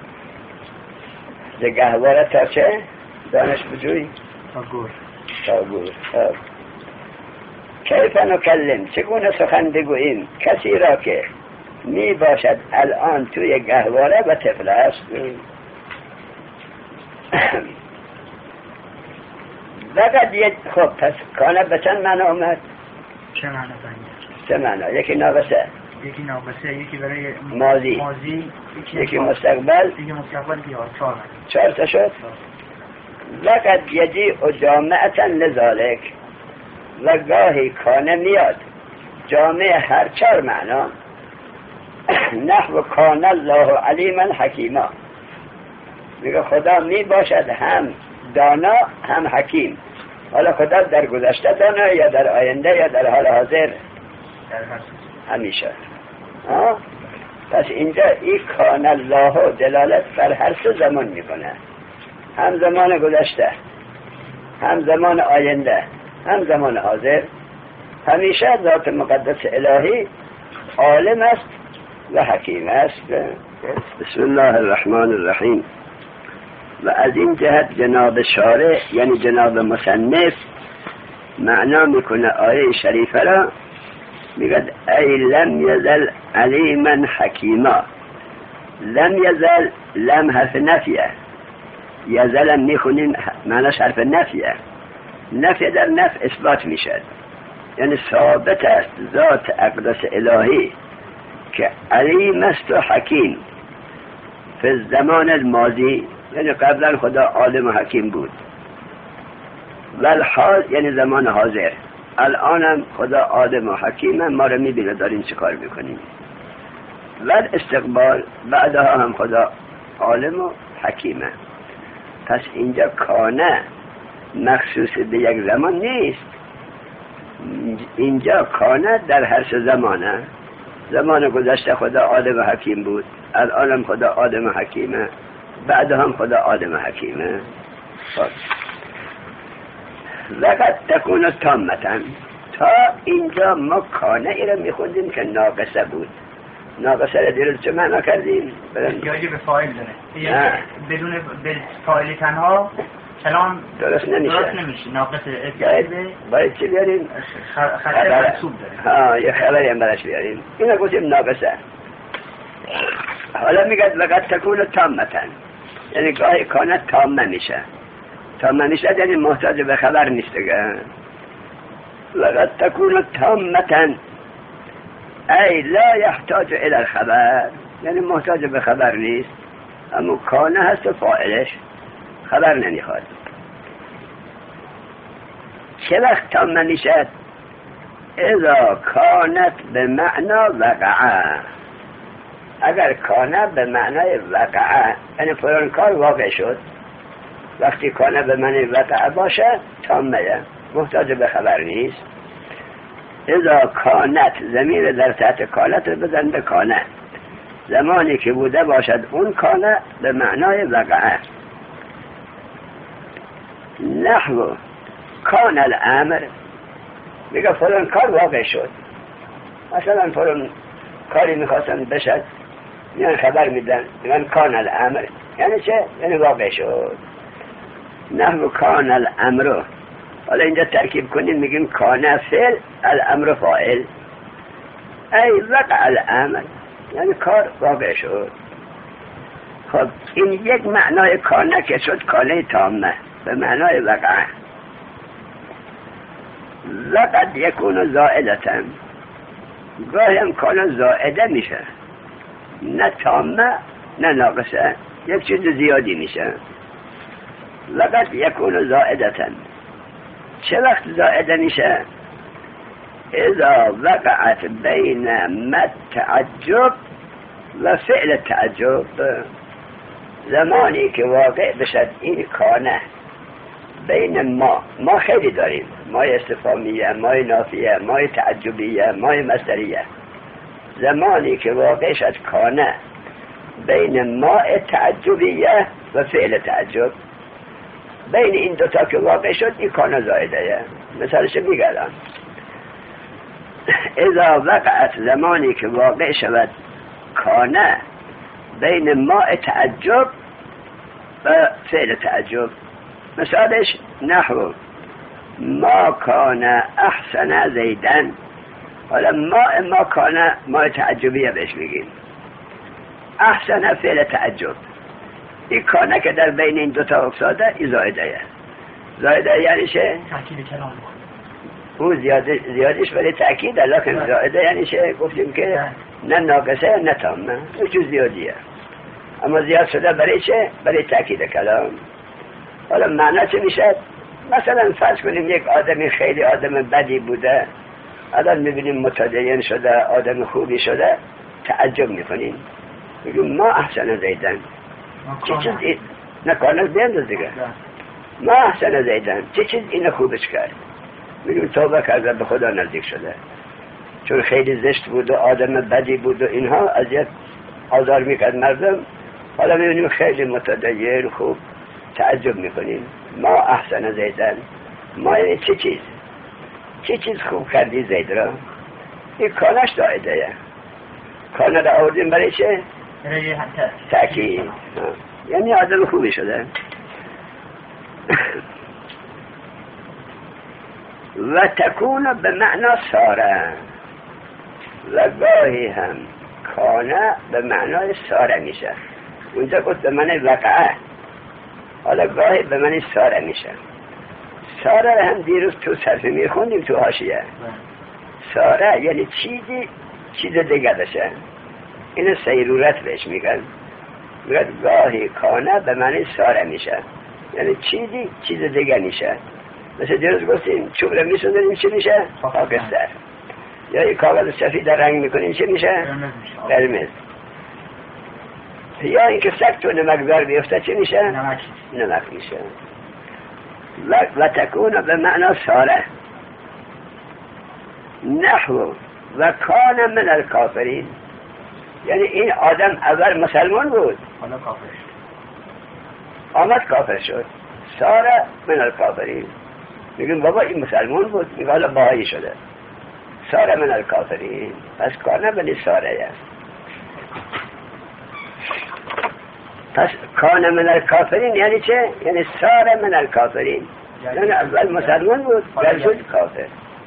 ده گهواره تا چه؟ دانش بجوی؟ تا گور. کیف نکلم، چگونه سخن بگوییم کسی را که می باشد الان توی گهواره و طفل است. فقط یک خب پس کانه به چند معنا اومد؟ چه معنا بنده؟ سه معنا. یکی ناقصه، یکی برای ماضی، یکی مستقبل، یکی مستقبل بیار. چهار تا شد. لقد یجیء جامعتا لذالک، و گاهی کانه میاد جامعه هر چهار معنا. نحو کان الله علیما حکیما، میگه خدا می باشد هم دانا هم حکیم. حالا خدا در گذشته دانا یا در آینده یا در حال حاضر؟ همیشه. پس اینجا این کان الله دلالت بر هر سه زمان میکنه، هم زمان گذشته، هم زمان آینده، هم زمان حاضر. همیشه ذات مقدس الهی عالم است و حکیم است. بسم الله الرحمن الرحیم. و از این جهت جناب شارع یعنی جناب مصنف معنا میکنه آیه شریفه را، میگه ای لم یزل علیما حکیما. لم یزل، لم حرف نفیه، یزل میخونیم معناش حرف نفیه. نفی در نفی اثبات میشد، یعنی ثابت است ذات اقدس الهی که علیم است و حکیم. فی زمان الماضی یعنی قبلا خدا عالم و حکیم بود، و الحال یعنی زمان حاضر، الانم خدا عالم و حکیمه، ما رو میبینه داریم چه کار میکنیم. و استقبال بعدها هم خدا عالم و حکیمه. پس اینجا کانه مخصوص به یک زمان نیست، اینجا کانه در هر سه زمانه. زمان گذشته خدا عالم و حکیم بود، الانم خدا عالم و حکیمه، بعد هم خدا عالم و حکیمه. لقد تکون تامتا. تا اینجا ما کانه ای را میخوندیم که ناقصه بود. ناقصه را دیروز چه معنا کردیم؟ احتیاجی به فاعل داره، بدون فاعل تنها کلام درست نمیشه. ناقصه باید چی بیاریم؟ خبر منصوب داره. یه خبری هم برش بیاریم. اینا گفتیم ناقصه. حالا میگه لقد تکون تامتا، یعنی گاهی کانه تامه میشه. تامه میشه یعنی محتاج به خبر نیست دیگه. لقد تکون تامتا ای لا یحتاج الى الخبر، یعنی محتاج به خبر نیست، اما کانه هست و فاعلش خبر نمیخواد. چه وقت تامه میشه؟ اذا کانت به معنا وقعه. اگر کانه به معنای وقعه یعنی فلان کار واقع شد، وقتی کانه به معنای وقعه باشه تامه، محتاج به خبر نیست. اذا کانت، ضمیر در تحت کانت بزن به کانه، زمانی که بوده باشد اون کانه به معنای وقعه. نحو کان الامر، میگه فلان کار واقع شد، مثلا فلان کاری میخواستن بشد، میان خبر میدن میگن کان الامر، یعنی چه؟ یعنی واقع شد. نحو کان الامر. حالا اینجا ترکیب کنیم میگیم کان فعل، الامر فاعل. ای وقع الامر، یعنی کار واقع شد. خب این یک معنای کانه که شد کانه تامه به معنای وقع. لقد یکون زائدتا، گاهی هم کانه زائده میشه، نه تامه نه ناقصه، یک چیز زیادی میشه. لقد یکون زائدتا، چه وقت زائده میشه؟ اذا وقعت بین مد تعجب و فعل تعجب، زمانی که واقع بشد این کانه بین ما خیلی داریم، مای استفهامیه، مای نافیه، مای تعجبیه، مای مصدریه. زمانی که واقع شد کانه بین ما تعجبیه و فعل تعجب، بین این دوتا که واقع شد این کانه زائده. مثالش میگردم. اذا وقعت، زمانی که واقع شود کانه بین ما تعجب و فعل تعجب. مثالش نحو ما کان احسن زیدن. حالا ما کان ما تعجبیه بهش میگیم، احسن فعل تعجب. این کانه که در بین این دوتا افتاده این زائده. زائده یعنی چه؟ تأکید کلام او زیادش برای تأکید، لکن زائده یعنی چه؟ گفتیم که نه ناقصه نه تامه، او چیز زیادیه، اما زیاد شده برای چه؟ برای تأکید کلام. حالا معنی چه میشه؟ مثلا فرض کنیم یک آدمی خیلی آدم بدی بوده، الان میبینیم متدین شده، آدم خوبی شده، تعجب میکنیم، میگیم ما احسن زیدن، چه چیز این نکانه بینداز دیگه، ما احسن زیدن، چه چیز این خوبش کرد؟ میگیم توبه کرده به خدا نزدیک شده، چون خیلی زشت بود و آدم بدی بود و اینها اذیت آزار میکرد مردم، حالا میبینیم خیلی متدین خوب، تعجب میکنیم ما احسن زیدن. ما یعنی چه چیز خوب کردی زید را؟ این کانش دایده، کانه را آوردیم برای چه؟ تأکید، یعنی آدم خوبی شده. و تکون به معنا ساره، و گاهی هم کانه به معنای ساره میشه. اونجا گفت به معنی وقعه، حالا گاهی به معنی ساره میشه. ساره هم دیروز تو صرفه میخوندیم تو حاشیه. ساره یعنی چیز دیگه بشه، این سیرورت بهش میگن. میگن گاهی کانه به معنی ساره میشه، یعنی چیز دیگه میشه. مثل دیروز گفتیم چوب رو میسوندنیم چی میشه؟ خاکستر. یا یک کاغذ سفید رنگ میکنیم چی میشه؟ قرمز. یا اینکه سگ تو نمکدار بیفته چی میشه؟ نمک میشه. و تکون به معنا ساره. نحو و کان من الکافرین، یعنی این آدم اول مسلمان بود، حالا کافر آمد کافر شد. ساره من الکافرین، میگیم بابا این مسلمان بود، میگه حالا باهایی شده. ساره من الکافرین، پس کانه بنی ساره است. پس کانه من الکافرین یعنی چه؟ یعنی ساره من الکافرین، یعنی اول مسلمان بود در شد کافر.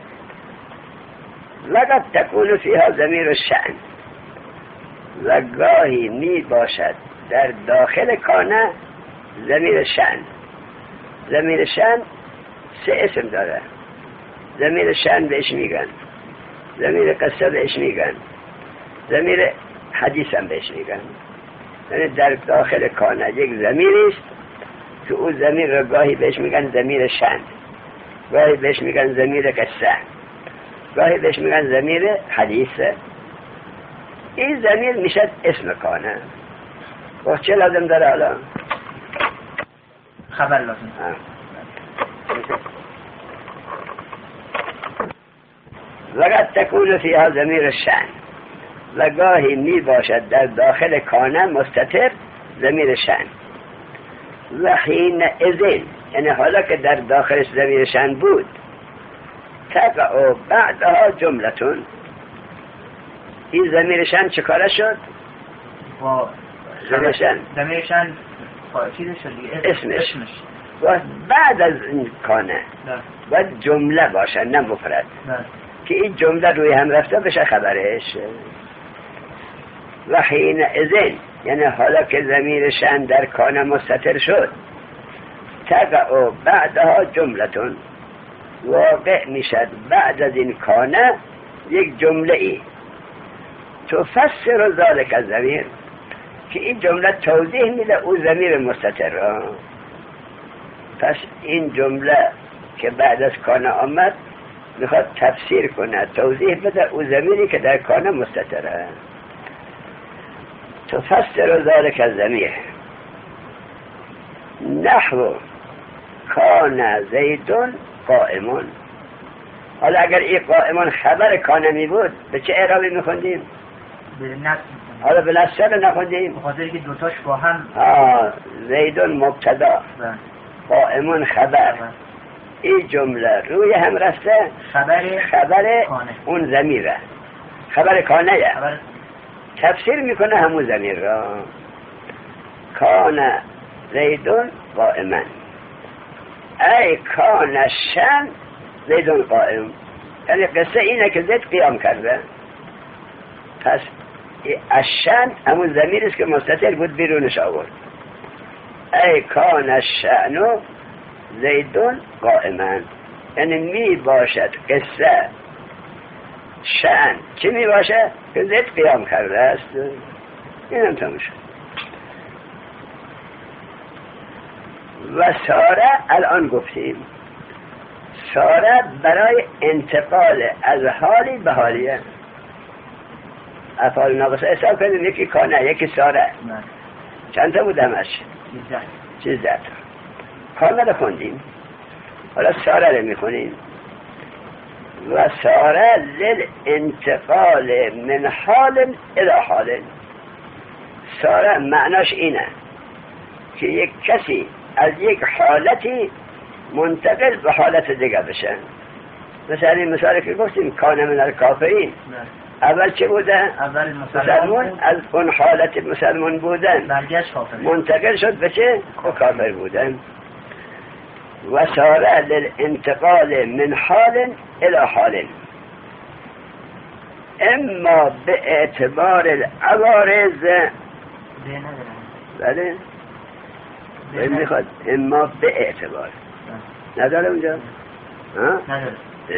لقد تکون فیها ضمیر الشأن، و گاهی می باشد در داخل کانه ضمیر شأن. ضمیر شأن سه اسم داره. ضمیر شأن بهش میگن، ضمیر قصه بهش میگن، ضمیر حدیث هم بهش میگن. یعنی در داخل کانه یک ضمیری است که او ضمیر را گاهی بهش میگن ضمیر شأن، گاهی بهش میگن ضمیر قصه، گاهی بهش میگن ضمیر حدیث. این ضمیر میشد اسم کانه. و چه لازم داره حالا؟ خبر لازم. وقد تکون فیها ضمیر الشأن، و گاهی می باشد در داخل کانه مستتر ضمیر شأن. و حین اذن، یعنی حالا که در داخلش ضمیر شأن بود، تقع بعدها جملتون، این ضمیر شأن چه کاره شد؟ ضمیر شأن اسمش. و بعد از این کانه باید جمله باشه نه مفرد، که این جمله روی هم رفته بشه خبرش. و حین اذن یعنی حالا که ضمیر شأن در کانه مستتر شد، تقع بعدها جملتون، واقع میشد بعد از این کانه یک جمله ای، تفسر ذلک الضمیر، که این جمله توضیح میده او ضمیر مستتر را. پس این جمله که بعد از کانه آمد میخواد تفسیر کنه، توضیح بده او ضمیری که در کانه مستتره. تفسر ذلک الضمیر نحو کان زیدون قائمون. حالا اگر این قائمون خبر کانه می بود به چه اعرابی میخوندیم؟ حالا به نصر نخوندیم، بخاطر که دوتاش با هم زیدون مبتدا قائمون خبر. این جمله روی هم رفته خبر اون ضمیره، خبر کانه تفسیر میکنه همون ضمیر را. کان زیدون قائما، ای کان شن زیدون قائم، یعنی قصه اینه که زید قیام کرده. پس الشن همون ضمیر است که مستتر بود بیرونش آورد. ای کان الشأن زیدون قائما، یعنی می باشد قصه شأن چی می باشه که زید قیام کرده است. این هم تموم شد. و ساره الان گفتیم ساره برای انتقال از حالی به حالیه. افعال ناقصه حساب کنیم، یکی کانه یکی ساره، چند تا بود همش؟ 13 تا. کانه رو خوندیم، حالا ساره رو میخونیم. و ساره للانتقال من حال الى حال. ساره معناش اینه که یک کسی از یک حالتی منتقل به حالت دیگه بشه. مثلا این مثالی که گفتیم کانه من الکافرین، اول چه بوده؟ اول مسلمان از اون حالت مسلمان بودن منتقل شد به چه؟ به کافر بودن. و ساره للانتقال من حال الى حال، اما به اعتبار العوارض. بله میخواد اما به اعتبار نداره اونجا؟ نداره.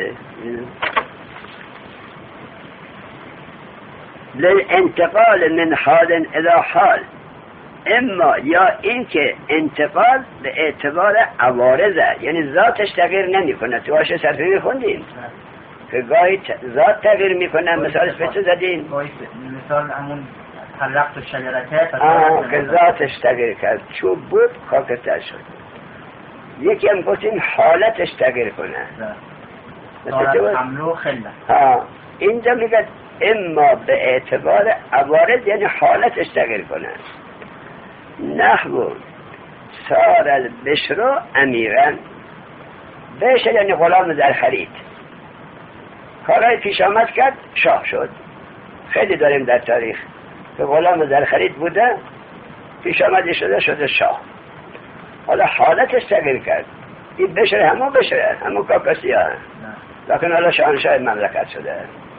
للانتقال من حال الى حال، اما یا اینکه انتقال به اعتبار عوارضه، یعنی ذاتش تغییر نمیکنه. تو واشه صرفی میخوندیم که گاهی ذات تغییر میکنه. مثالش به چه زدیم؟ مثال همون حلقت و شجرته که ذاتش تغییر کرد، چوب بود خاکستر شد. یکی هم گفتیم حالتش تغییر کنه، مثل حملو خله. اینجا میگه اما به اعتبار عوارض، یعنی حالتش تغییر کنه. نحو سار البشر امیرا، بشر یعنی غلام در خرید، کارهای پیش آمد کرد شاه شد. خیلی داریم در تاریخ که غلام در خرید بوده، پیش آمدی شده شاه. حالا حالتش تغییر کرد، این بشر همون بشره، همون کاکاسیه، لیکن حالا شاهنشاه مملکت شده.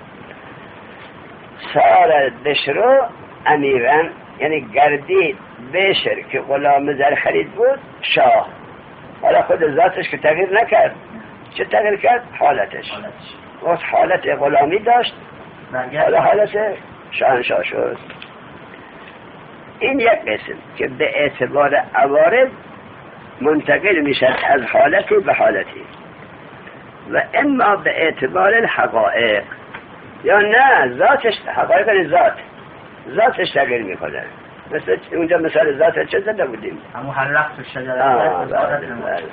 سار البشر امیرا یعنی گردید بشر که غلام در خرید بود شاه. حالا خود ذاتش که تغییر نکرد، چه تغییر کرد؟ حالتش. وقت حالت غلامی داشت، حالا حالت شاهنشاه شد. این یک قسم که به اعتبار عوارض منتقل میشد از حالتی به حالتی. و اما به اعتبار الحقائق، یا نه ذاتش، حقایق ذاتش تغییر میکنه. مثل اونجا مثال ذات چه زده بودیم؟ همون حلقت و شجرته.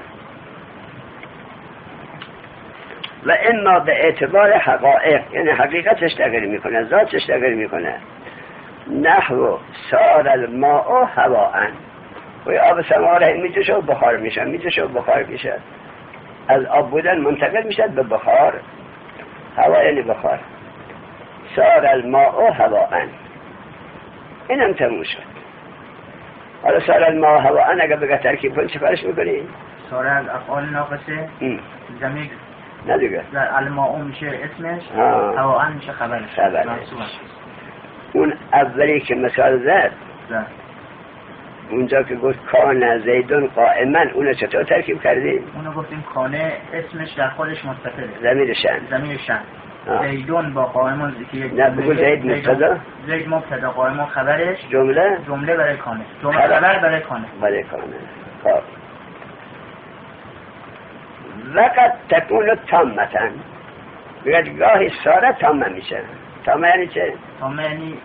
و اما به اعتبار حقائق، یعنی حقیقتش تغییر میکنه، ذاتش تغییر میکنه. نحو سار الماء هواء، و آب سما میجوشه و بخار میشه، میجوشه و بخار میشه. از آب بودن منتقل میشه به بخار. هوا یعنی بخار. سار الماء هواء، این هم تموم شد. حالا سار الماء هواء اگر بگه ترکیب کن چه فرش میکنی؟ سار از افعال ناقصه زمین نه دیگه، الماء میشه اسمش، هواء میشه خبرش. اون اولی که مثال زد اونجا که گفت کان زیدون قائما، اونو چطور ترکیب کردیم؟ اونو گفتیم کانه اسمش در خودش مستقله، ضمیر شأن. زیدون با قائمون ذکر، نه بگو زید مبتدا، زید مبتدا قائمون خبرش، جمله برای کانه، جمله خبر برای کانه. خب وقت تکون تامتن، بگید گاهی ساره تامه میشه. تامه یعنی چه؟ تامه یعنی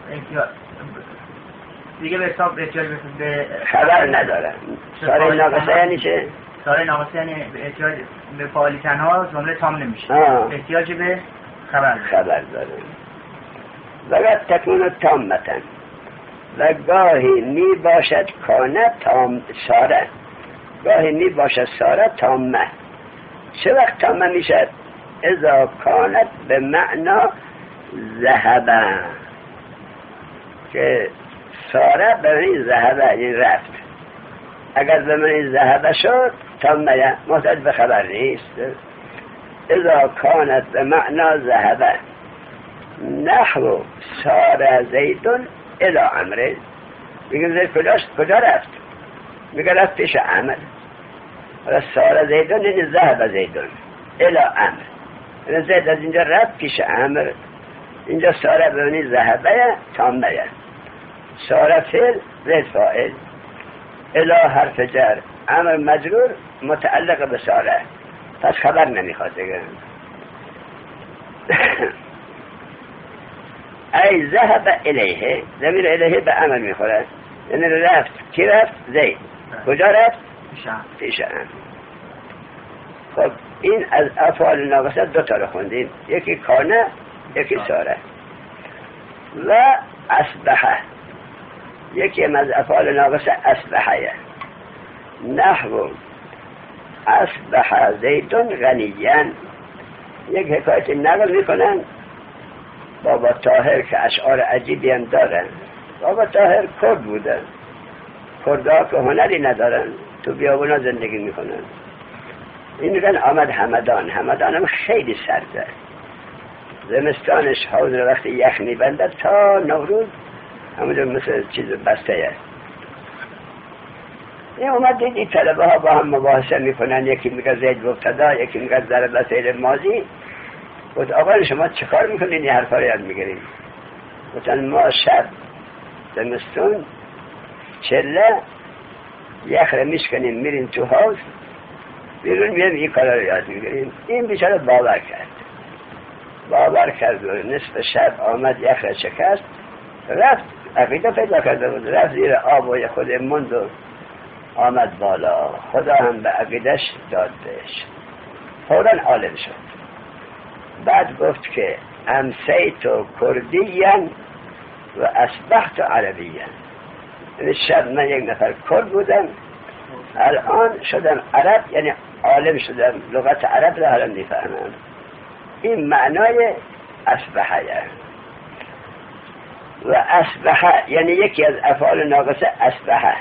دیگه به حساب احتیاج به خبر نداره. ساره ناقصه یعنی چه؟ ساره ناقصه یعنی به احتیاج به فعالی تنها جمله تام نمیشه، احتیاج به خبر داره. وقت تکون تامتن، و گاهی می باشد کانه تام ساره، گاهی می باشد ساره تامه. چه وقت تامه میشد؟ اذا کانت به معنا ذهبه، که ساره به معنی ذهبه یعنی رفت. اگر به معنی ذهبه شد تامه، محتاج به خبر نیست. اذا کانت به معنا ذهبه نحو سار زیدون الی عمرو، میگه زید کجا رفت؟ میگه رفت پیش عمرو. سار زیدون یعنی ذهب زیدون الی امر، زید از اینجا رفت پیش امر. اینجا ساره ببینید ذهبه تامه، ساره فعل زید فاعل، الی حرف جر، امر مجرور متعلق به ساره، پس خبر نمیخواد دیگه. ای ذهب الیه، ضمیر الیه به امر میخوره، یعنی رفت. کی رفت؟ زید. کجا رفت؟ پیش امر. خب این از افعال ناقصه دو تا رو خوندیم، یکی کانه یکی ساره. و اصبحه یکی از افعال ناقصه اصبحه، نحو اصبح زیدون غنیان. یک حکایت نقل میکنن بابا طاهر که اشعار عجیبی هم دارن. بابا طاهر کرد بودن، کردها که هنری ندارن تو بیابونا زندگی میکنن. این میگن آمد همدان، همدان هم خیلی سرده، زمستانش حوض رو وقتی یخ میبنده تا نوروز همونجا مثل چیز بسته است. این اومد دید این طلبه ها با هم مباحثه میکنن، یکی میگه زید مبتدا، یکی میگه ضرب فعل ماضی. گفت آقا شما چه کار میکنین این حرفا رو یاد میگیرین؟ گفتن ما شب زمستون چله یخ رو میشکنیم میریم تو حوض، بیرون میریم این کارا رو یاد میگیریم. این بیچاره باور کرد و نصف شب آمد یخ رو شکست، رفت عقیده پیدا کرده بود، رفت زیر آب و خود مند و آمد بالا. خدا هم به عقیدش داد بهش، فوراً عالم شد. بعد گفت که امسیت کردیاً و اصبحت عربیاً. یعنی شب من یک نفر کرد بودم، الان شدم عرب، یعنی عالم شدم، لغت عرب را حالا میفهمم. این معنای اصبحه. و اصبحه یعنی یکی از افعال ناقصه اصبحه،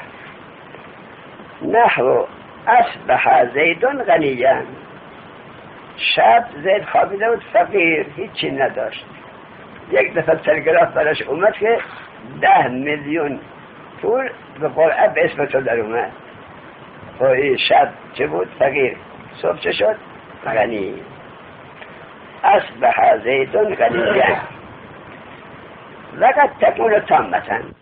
نحو اصبح زیدون غنیان. شب زید خوابیده بود فقیر، هیچی نداشت. یک دفعه تلگراف براش اومد که 10 میلیون پول به قرعه به اسم تو در اومد. و این شب چه بود؟ فقیر. صبح چه شد؟ غنی. اصبح زیدون غنیان. وقت تکون تامتن.